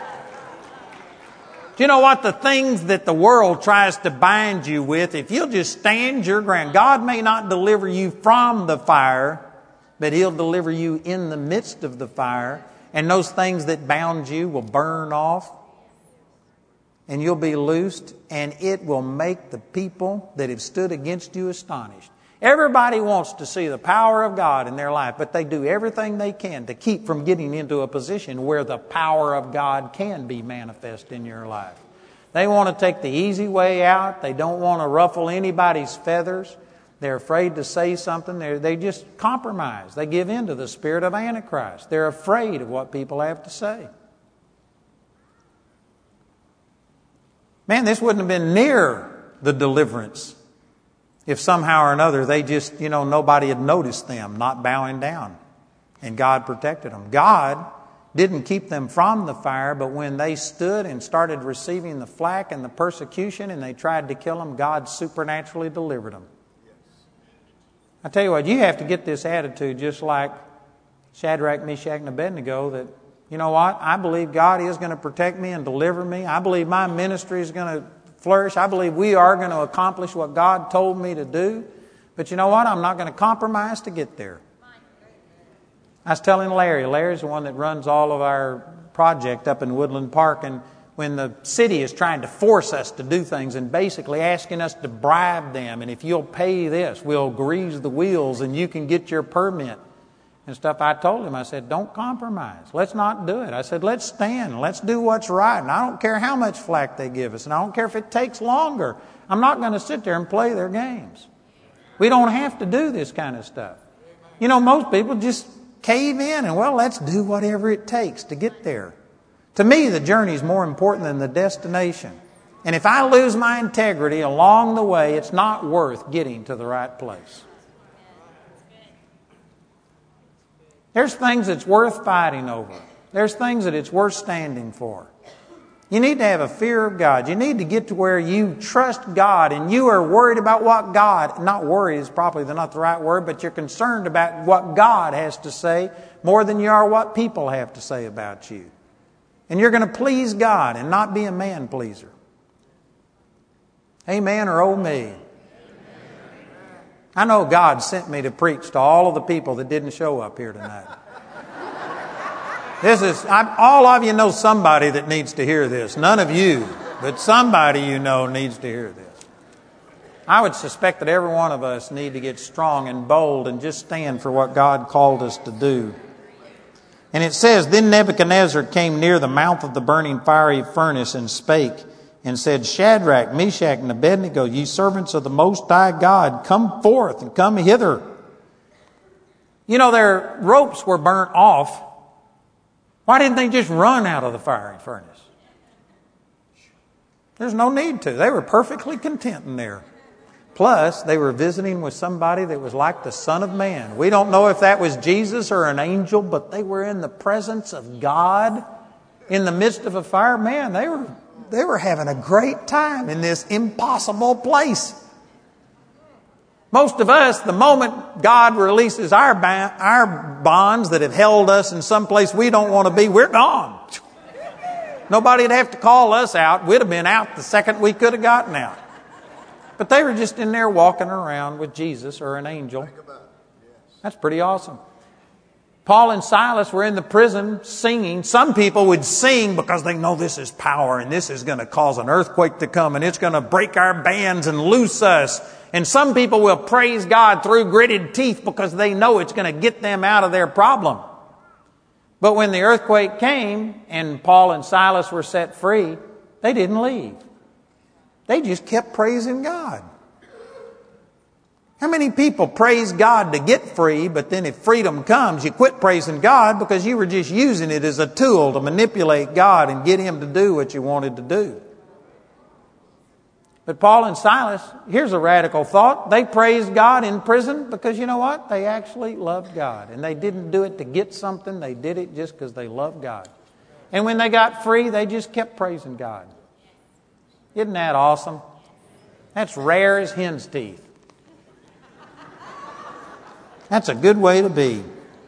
Do you know what? The things that the world tries to bind you with, if you'll just stand your ground, God may not deliver you from the fire, but He'll deliver you in the midst of the fire. And those things that bound you will burn off. And you'll be loosed, and it will make the people that have stood against you astonished. Everybody wants to see the power of God in their life, but they do everything they can to keep from getting into a position where the power of God can be manifest in your life. They want to take the easy way out. They don't want to ruffle anybody's feathers. They're afraid to say something. They just compromise. They give in to the spirit of Antichrist. They're afraid of what people have to say. Man, this wouldn't have been near the deliverance if somehow or another they just, nobody had noticed them not bowing down and God protected them. God didn't keep them from the fire, but when they stood and started receiving the flack and the persecution and they tried to kill them, God supernaturally delivered them. I tell you what, you have to get this attitude just like Shadrach, Meshach, and Abednego, that, you know what, I believe God is going to protect me and deliver me. I believe my ministry is going to flourish. I believe we are going to accomplish what God told me to do. But you know what, I'm not going to compromise to get there. I was telling Larry. Larry's the one that runs all of our project up in Woodland Park, and when the city is trying to force us to do things and basically asking us to bribe them, and if you'll pay this, we'll grease the wheels and you can get your permit and stuff. I told him, I said, don't compromise. Let's not do it. I said, let's stand. Let's do what's right. And I don't care how much flack they give us, and I don't care if it takes longer. I'm not going to sit there and play their games. We don't have to do this kind of stuff. Most people just cave in and, let's do whatever it takes to get there. To me, the journey is more important than the destination. And if I lose my integrity along the way, it's not worth getting to the right place. There's things that's worth fighting over. There's things that it's worth standing for. You need to have a fear of God. You need to get to where you trust God and you are worried about what God, not worried is probably not the right word, but you're concerned about what God has to say more than you are what people have to say about you. And you're going to please God and not be a man pleaser. Amen or oh me. I know God sent me to preach to all of the people that didn't show up here tonight. All of you know somebody that needs to hear this. None of you, but somebody needs to hear this. I would suspect that every one of us need to get strong and bold and just stand for what God called us to do. And it says, then Nebuchadnezzar came near the mouth of the burning fiery furnace and spake and said, Shadrach, Meshach, and Abednego, ye servants of the Most High God, come forth and come hither. Their ropes were burnt off. Why didn't they just run out of the fiery furnace? There's no need to. They were perfectly content in there. Plus, they were visiting with somebody that was like the Son of Man. We don't know if that was Jesus or an angel, but they were in the presence of God in the midst of a fire. Man, they were having a great time in this impossible place. Most of us, the moment God releases our bonds that have held us in some place we don't want to be, we're gone. Nobody'd have to call us out. We'd have been out the second we could have gotten out. But they were just in there walking around with Jesus or an angel. That's pretty awesome. Paul and Silas were in the prison singing. Some people would sing because they know this is power and this is going to cause an earthquake to come and it's going to break our bands and loose us. And some people will praise God through gritted teeth because they know it's going to get them out of their problem. But when the earthquake came and Paul and Silas were set free, they didn't leave. They just kept praising God. How many people praise God to get free, but then if freedom comes, you quit praising God because you were just using it as a tool to manipulate God and get Him to do what you wanted to do? But Paul and Silas, here's a radical thought. They praised God in prison because you know what? They actually loved God. And they didn't do it to get something. They did it just because they loved God. And when they got free, they just kept praising God. Isn't that awesome? That's rare as hen's teeth. That's a good way to be.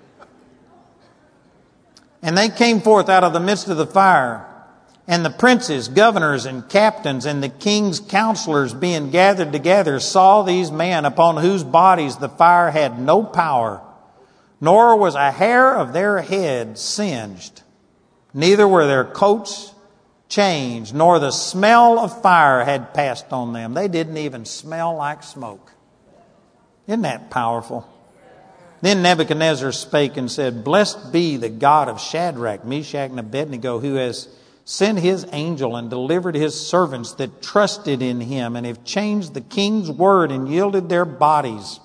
And they came forth out of the midst of the fire, and the princes, governors, and captains, and the king's counselors being gathered together saw these men upon whose bodies the fire had no power, nor was a hair of their head singed, neither were their coats changed, nor the smell of fire had passed on them. They didn't even smell like smoke. Isn't that powerful? Then Nebuchadnezzar spake and said, Blessed be the God of Shadrach, Meshach, and Abednego, who has sent his angel and delivered his servants that trusted in him and have changed the king's word and yielded their bodies,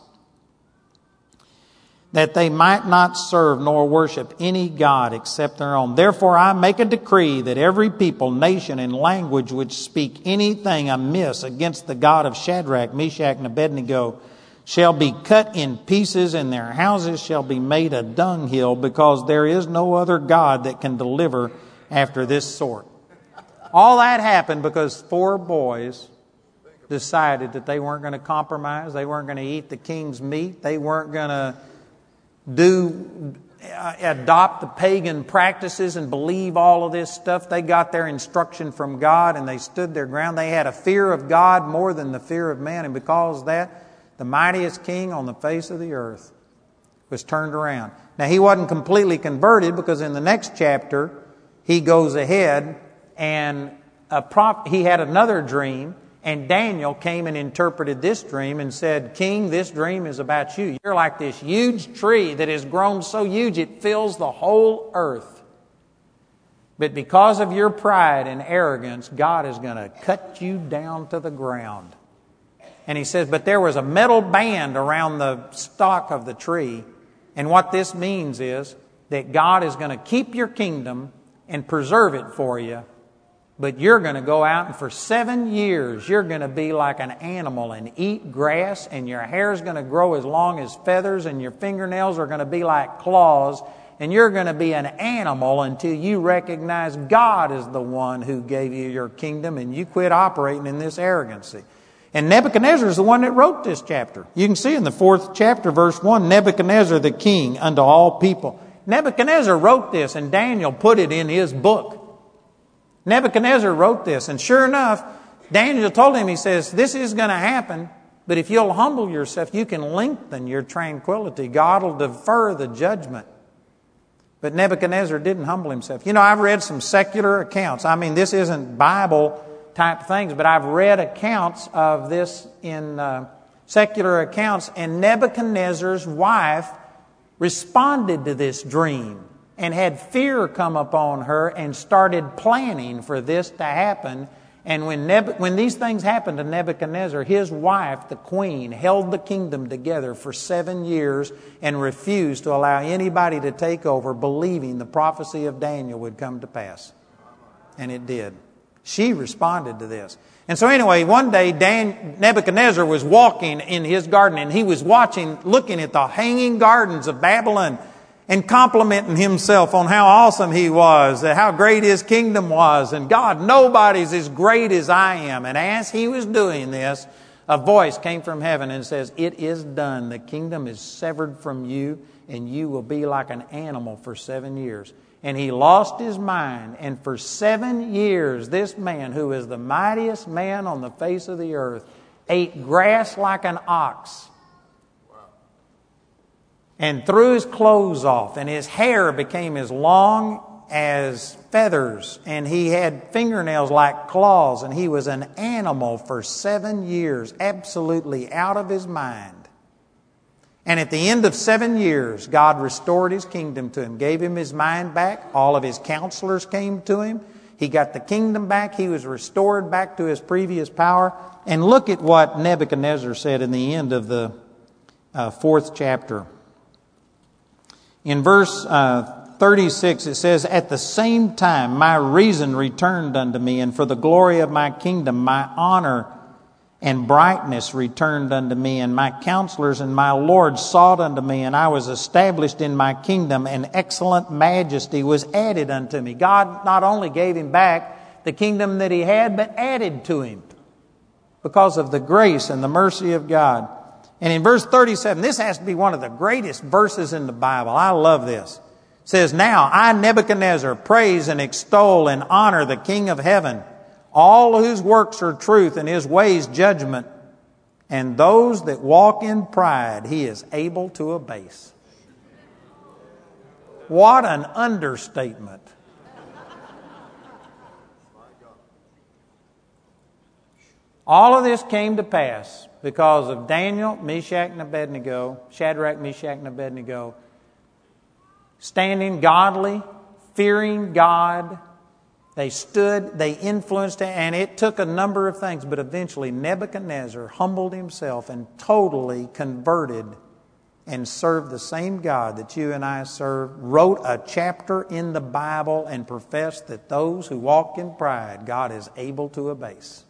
that they might not serve nor worship any god except their own. Therefore I make a decree that every people, nation, and language which speak anything amiss against the God of Shadrach, Meshach, and Abednego shall be cut in pieces, and their houses shall be made a dunghill, because there is no other God that can deliver after this sort. All that happened because 4 boys decided that they weren't going to compromise. They weren't going to eat the king's meat. They weren't going to adopt the pagan practices and believe all of this stuff. They got their instruction from God and they stood their ground. They had a fear of God more than the fear of man, and because of that, the mightiest king on the face of the earth was turned around. Now, he wasn't completely converted, because in the next chapter, he goes ahead and he had another dream, and Daniel came and interpreted this dream and said, King, this dream is about you. You're like this huge tree that has grown so huge it fills the whole earth. But because of your pride and arrogance, God is going to cut you down to the ground. And he says, but there was a metal band around the stalk of the tree. And what this means is that God is going to keep your kingdom and preserve it for you. But you're going to go out and for 7 years, you're going to be like an animal and eat grass, and your hair is going to grow as long as feathers, and your fingernails are going to be like claws, and you're going to be an animal until you recognize God is the one who gave you your kingdom, and you quit operating in this arrogancy. And Nebuchadnezzar is the one that wrote this chapter. You can see in the 4th chapter, verse 1, Nebuchadnezzar the king unto all people. Nebuchadnezzar wrote this, and Daniel put it in his book. Nebuchadnezzar wrote this, and sure enough, Daniel told him, he says, this is going to happen, but if you'll humble yourself, you can lengthen your tranquility. God will defer the judgment. But Nebuchadnezzar didn't humble himself. You know, I've read some secular accounts. I mean, this isn't Bible type things, but I've read accounts of this in secular accounts, and Nebuchadnezzar's wife responded to this dream and had fear come upon her and started planning for this to happen. And when these things happened to Nebuchadnezzar, his wife, the queen, held the kingdom together for 7 years and refused to allow anybody to take over, believing the prophecy of Daniel would come to pass. And it did. She responded to this. And so anyway, one day Nebuchadnezzar was walking in his garden, and he was looking at the hanging gardens of Babylon and complimenting himself on how awesome he was, how great his kingdom was. And God, nobody's as great as I am. And as he was doing this, a voice came from heaven and says, it is done. The kingdom is severed from you, and you will be like an animal for 7 years. And he lost his mind. And for 7 years, this man, who is the mightiest man on the face of the earth, ate grass like an ox. And threw his clothes off. And his hair became as long as feathers. And he had fingernails like claws. And he was an animal for 7 years, absolutely out of his mind. And at the end of 7 years, God restored his kingdom to him, gave him his mind back. All of his counselors came to him. He got the kingdom back. He was restored back to his previous power. And look at what Nebuchadnezzar said in the end of the 4th chapter. In verse 36, it says, At the same time my reason returned unto me, and for the glory of my kingdom my honor and brightness returned unto me, and my counselors and my Lord sought unto me, and I was established in my kingdom, and excellent majesty was added unto me. God not only gave him back the kingdom that he had, but added to him because of the grace and the mercy of God. And in verse 37, this has to be one of the greatest verses in the Bible. I love this. It says, Now I, Nebuchadnezzar, praise and extol and honor the King of heaven, all whose works are truth and his ways judgment, and those that walk in pride he is able to abase. What an understatement. All of this came to pass because of Daniel, Meshach, and Abednego, Shadrach, Meshach, and Abednego, standing godly, fearing God. They stood, they influenced, and it took a number of things, but eventually Nebuchadnezzar humbled himself and totally converted and served the same God that you and I serve, wrote a chapter in the Bible and professed that those who walk in pride, God is able to abase.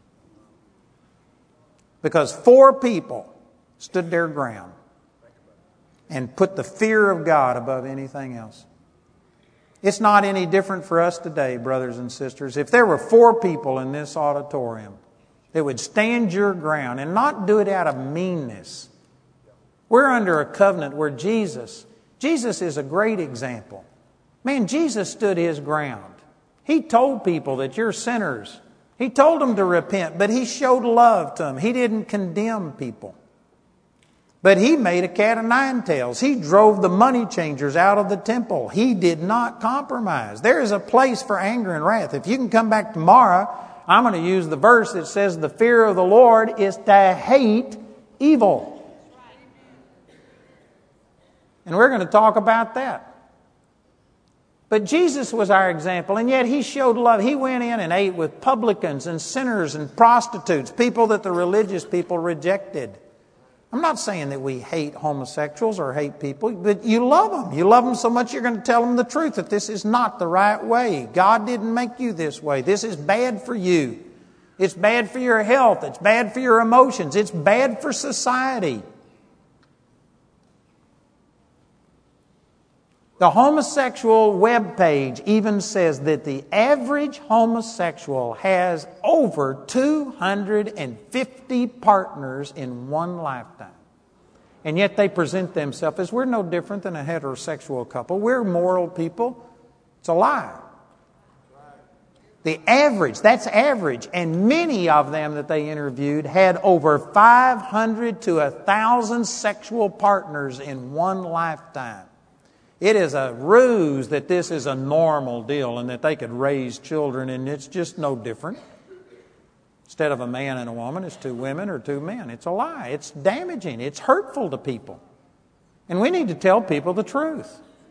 Because 4 people stood their ground and put the fear of God above anything else. It's not any different for us today, brothers and sisters. If there were 4 people in this auditorium that would stand your ground and not do it out of meanness. We're under a covenant where Jesus is a great example. Man, Jesus stood His ground. He told people that you're sinners. He told them to repent, but He showed love to them. He didn't condemn people. But He made a cat of 9 tails. He drove the money changers out of the temple. He did not compromise. There is a place for anger and wrath. If you can come back tomorrow, I'm going to use the verse that says the fear of the Lord is to hate evil. And we're going to talk about that. But Jesus was our example, and yet He showed love. He went in and ate with publicans and sinners and prostitutes, people that the religious people rejected. I'm not saying that we hate homosexuals or hate people, but you love them. You love them so much you're going to tell them the truth that this is not the right way. God didn't make you this way. This is bad for you. It's bad for your health. It's bad for your emotions. It's bad for society. The homosexual webpage even says that the average homosexual has over 250 partners in one lifetime. And yet they present themselves as we're no different than a heterosexual couple. We're moral people. It's a lie. The average, that's average. And many of them that they interviewed had over 500 to 1,000 sexual partners in one lifetime. It is a ruse that this is a normal deal and that they could raise children, and it's just no different. Instead of a man and a woman, it's 2 women or 2 men. It's a lie. It's damaging. It's hurtful to people. And we need to tell people the truth.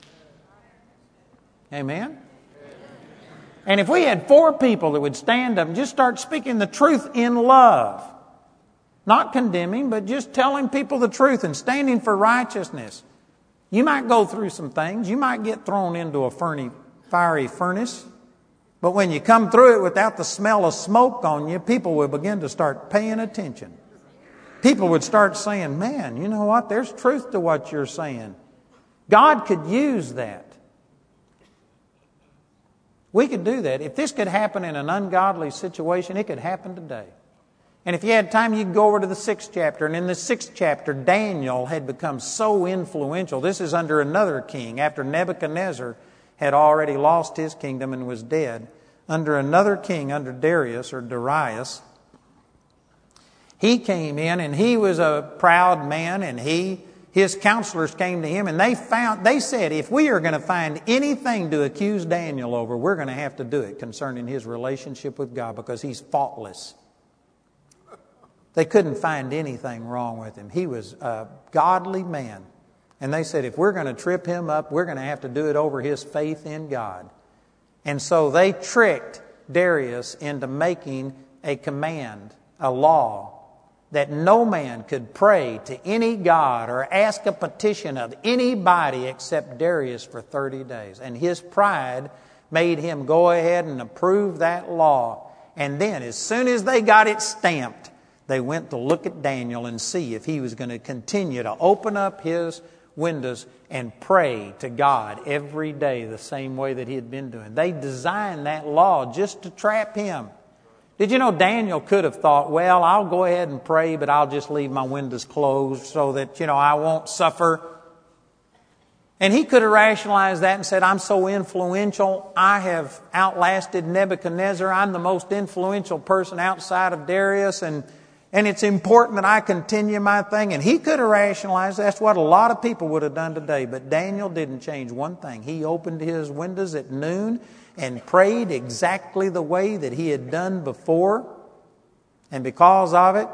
Amen? And if we had 4 people that would stand up and just start speaking the truth in love, not condemning, but just telling people the truth and standing for righteousness. You might go through some things. You might get thrown into a fiery furnace. But when you come through it without the smell of smoke on you, people will begin to start paying attention. People would start saying, man, you know what? There's truth to what you're saying. God could use that. We could do that. If this could happen in an ungodly situation, it could happen today. And if you had time, you could go over to the 6th chapter. And in the 6th chapter, Daniel had become so influential. This is under another king. After Nebuchadnezzar had already lost his kingdom and was dead. Under another king, under Darius or Darius, he came in and he was a proud man, and his counselors came to him and they said, if we are going to find anything to accuse Daniel over, we're going to have to do it concerning his relationship with God, because he's faultless. They couldn't find anything wrong with him. He was a godly man. And they said, if we're going to trip him up, we're going to have to do it over his faith in God. And so they tricked Darius into making a command, a law, that no man could pray to any god or ask a petition of anybody except Darius for 30 days. And his pride made him go ahead and approve that law. And then as soon as they got it stamped, they went to look at Daniel and see if he was going to continue to open up his windows and pray to God every day the same way that he had been doing. They designed that law just to trap him. Did you know Daniel could have thought, well, I'll go ahead and pray, but I'll just leave my windows closed so that, I won't suffer. And he could have rationalized that and said, I'm so influential. I have outlasted Nebuchadnezzar. I'm the most influential person outside of Darius, and it's important that I continue my thing. And he could have rationalized. That's what a lot of people would have done today. But Daniel didn't change one thing. He opened his windows at noon and prayed exactly the way that he had done before. And because of it,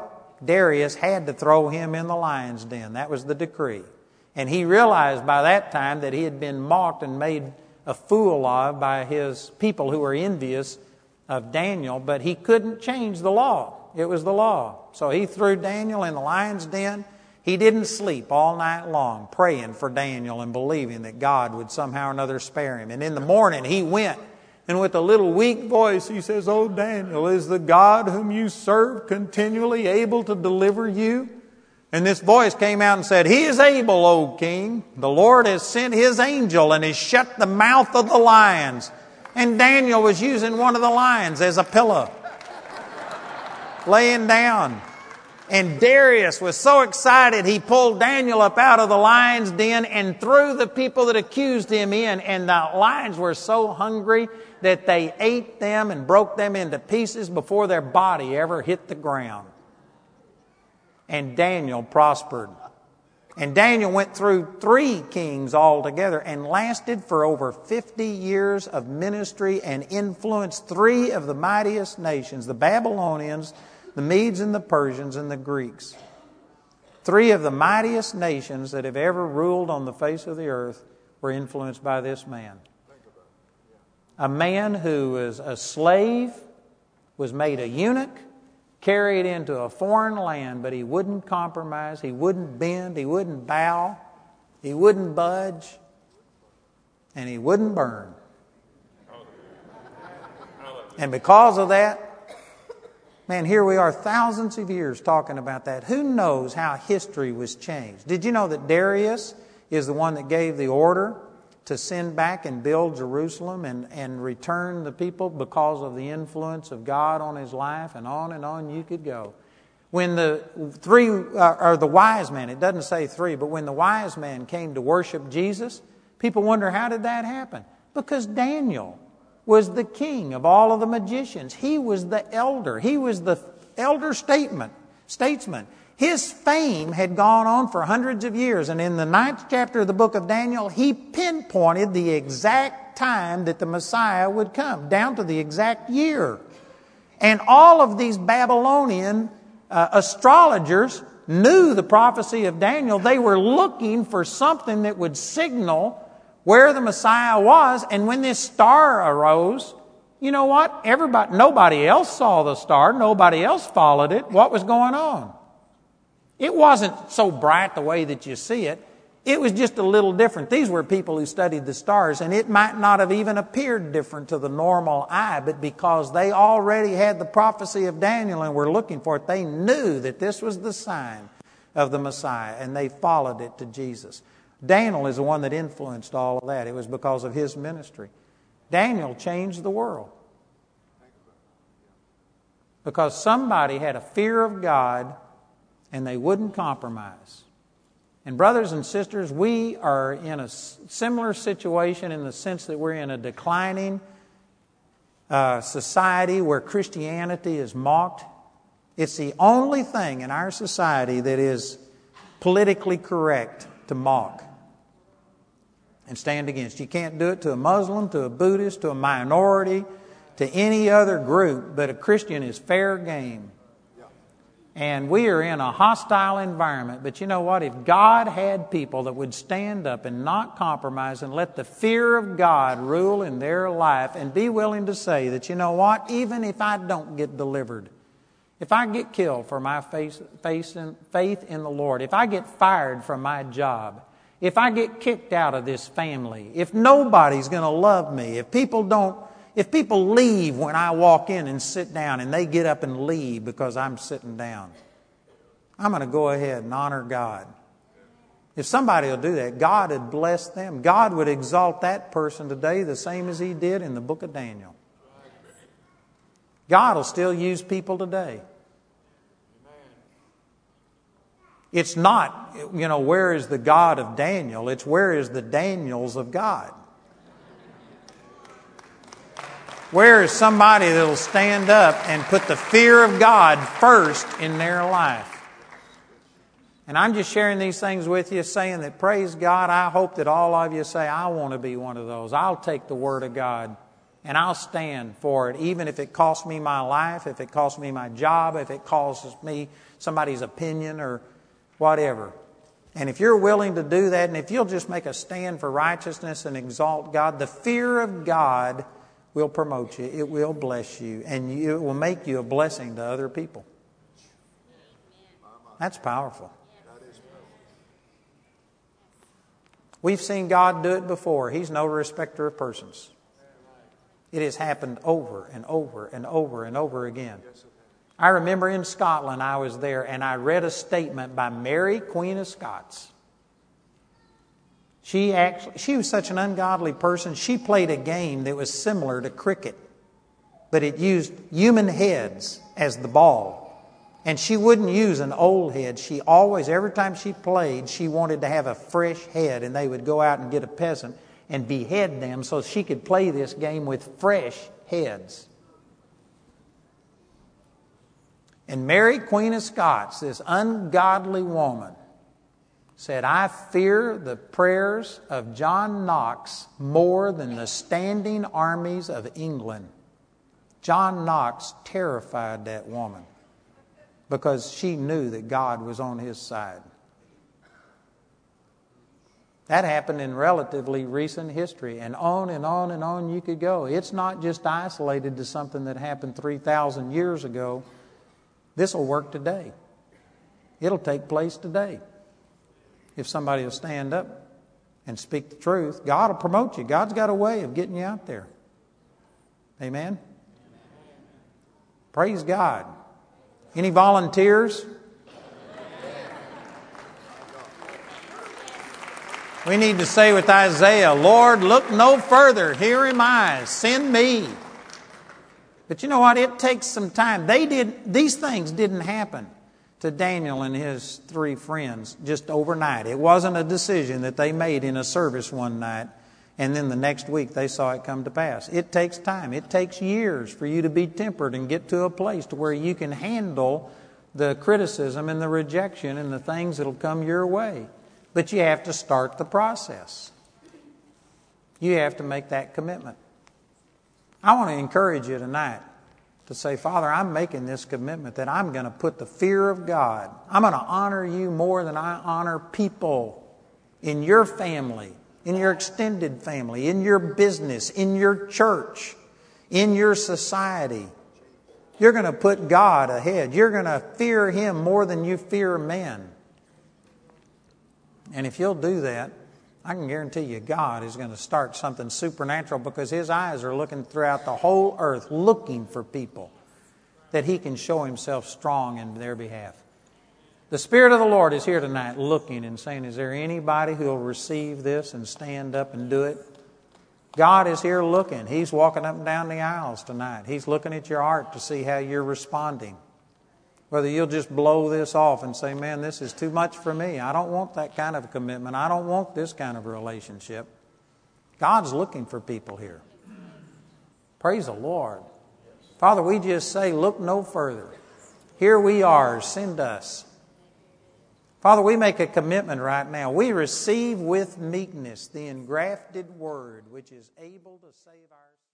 Darius had to throw him in the lion's den. That was the decree. And he realized by that time that he had been mocked and made a fool of by his people who were envious of Daniel, but he couldn't change the law. It was the law. So he threw Daniel in the lion's den. He didn't sleep all night long praying for Daniel and believing that God would somehow or another spare him. And in the morning he went, and with a little weak voice he says, "Oh Daniel, is the God whom you serve continually able to deliver you?" And this voice came out and said, "He is able, O king. The Lord has sent His angel and has shut the mouth of the lions." And Daniel was using one of the lions as a pillow, laying down. And Darius was so excited, he pulled Daniel up out of the lion's den and threw the people that accused him in. And the lions were so hungry that they ate them and broke them into pieces before their body ever hit the ground. And Daniel prospered. And Daniel went through 3 kings altogether and lasted for over 50 years of ministry and influenced 3 of the mightiest nations, the Babylonians, the Medes and the Persians, and the Greeks. 3 of the mightiest nations that have ever ruled on the face of the earth were influenced by this man. A man who was a slave, was made a eunuch, carried into a foreign land, but he wouldn't compromise, he wouldn't bend, he wouldn't bow, he wouldn't budge, and he wouldn't burn. And because of that, man, here we are thousands of years talking about that. Who knows how history was changed? Did you know that Darius is the one that gave the order to send back and build Jerusalem and return the people because of the influence of God on his life, and on you could go. When the 3, or the wise men, it doesn't say 3, but when the wise men came to worship Jesus, people wonder, how did that happen? Because Daniel was the king of all of the magicians. He was the elder. He was the elder statesman. His fame had gone on for hundreds of years. And in the 9th chapter of the book of Daniel, he pinpointed the exact time that the Messiah would come, down to the exact year. And all of these Babylonian astrologers knew the prophecy of Daniel. They were looking for something that would signal where the Messiah was. And when this star arose, you know what? Nobody else saw the star. Nobody else followed it. What was going on? It wasn't so bright the way that you see it. It was just a little different. These were people who studied the stars, and it might not have even appeared different to the normal eye, but because they already had the prophecy of Daniel and were looking for it, they knew that this was the sign of the Messiah, and they followed it to Jesus. Daniel is the one that influenced all of that. It was because of his ministry. Daniel changed the world because somebody had a fear of God and they wouldn't compromise. And brothers and sisters, we are in a similar situation in the sense that we're in a declining society where Christianity is mocked. It's the only thing in our society that is politically correct to mock and stand against. You can't do it to a Muslim, to a Buddhist, to a minority, to any other group, but a Christian is fair game. And we are in a hostile environment. But you know what? If God had people that would stand up and not compromise and let the fear of God rule in their life and be willing to say that, you know what? Even if I don't get delivered, if I get killed for my faith in the Lord, if I get fired from my job, if I get kicked out of this family, if nobody's going to love me, if people leave when I walk in and sit down and they get up and leave because I'm sitting down, I'm going to go ahead and honor God. If somebody will do that, God would bless them. God would exalt that person today the same as He did in the book of Daniel. God will still use people today. It's not, where is the God of Daniel? It's where is the Daniels of God? Where is somebody that will stand up and put the fear of God first in their life? And I'm just sharing these things with you, saying that, praise God, I hope that all of you say, I want to be one of those. I'll take the Word of God and I'll stand for it, even if it costs me my life, if it costs me my job, if it costs me somebody's opinion or whatever. And if you're willing to do that, and if you'll just make a stand for righteousness and exalt God, the fear of God will promote you. It will bless you, and it will make you a blessing to other people. That's powerful. We've seen God do it before. He's no respecter of persons. It has happened over and over and over and over again. I remember in Scotland, I was there, and I read a statement by Mary, Queen of Scots. She was such an ungodly person. She played a game that was similar to cricket, but it used human heads as the ball. And she wouldn't use an old head. She always, every time she played, she wanted to have a fresh head, and they would go out and get a peasant and behead them so she could play this game with fresh heads. And Mary, Queen of Scots, this ungodly woman, said, I fear the prayers of John Knox more than the standing armies of England. John Knox terrified that woman because she knew that God was on his side. That happened in relatively recent history, and on and on and on you could go. It's not just isolated to something that happened 3,000 years ago. This will work today. It'll take place today. If somebody will stand up and speak the truth, God will promote you. God's got a way of getting you out there. Amen? Praise God. Any volunteers? We need to say with Isaiah, Lord, look no further. Here am I. Send me. But you know what? It takes some time. These things didn't happen to Daniel and his 3 friends just overnight. It wasn't a decision that they made in a service one night, and then the next week they saw it come to pass. It takes time. It takes years for you to be tempered and get to a place to where you can handle the criticism and the rejection and the things that will come your way. But you have to start the process. You have to make that commitment. I want to encourage you tonight to say, Father, I'm making this commitment that I'm going to put the fear of God. I'm going to honor you more than I honor people in your family, in your extended family, in your business, in your church, in your society. You're going to put God ahead. You're going to fear Him more than you fear men. And if you'll do that, I can guarantee you God is going to start something supernatural, because His eyes are looking throughout the whole earth, looking for people that He can show Himself strong in their behalf. The Spirit of the Lord is here tonight looking and saying, is there anybody who will receive this and stand up and do it? God is here looking. He's walking up and down the aisles tonight. He's looking at your heart to see how you're responding. Whether you'll just blow this off and say, man, this is too much for me. I don't want that kind of commitment. I don't want this kind of relationship. God's looking for people here. Praise the Lord. Father, we just say, look no further. Here we are. Send us. Father, we make a commitment right now. We receive with meekness the engrafted word which is able to save our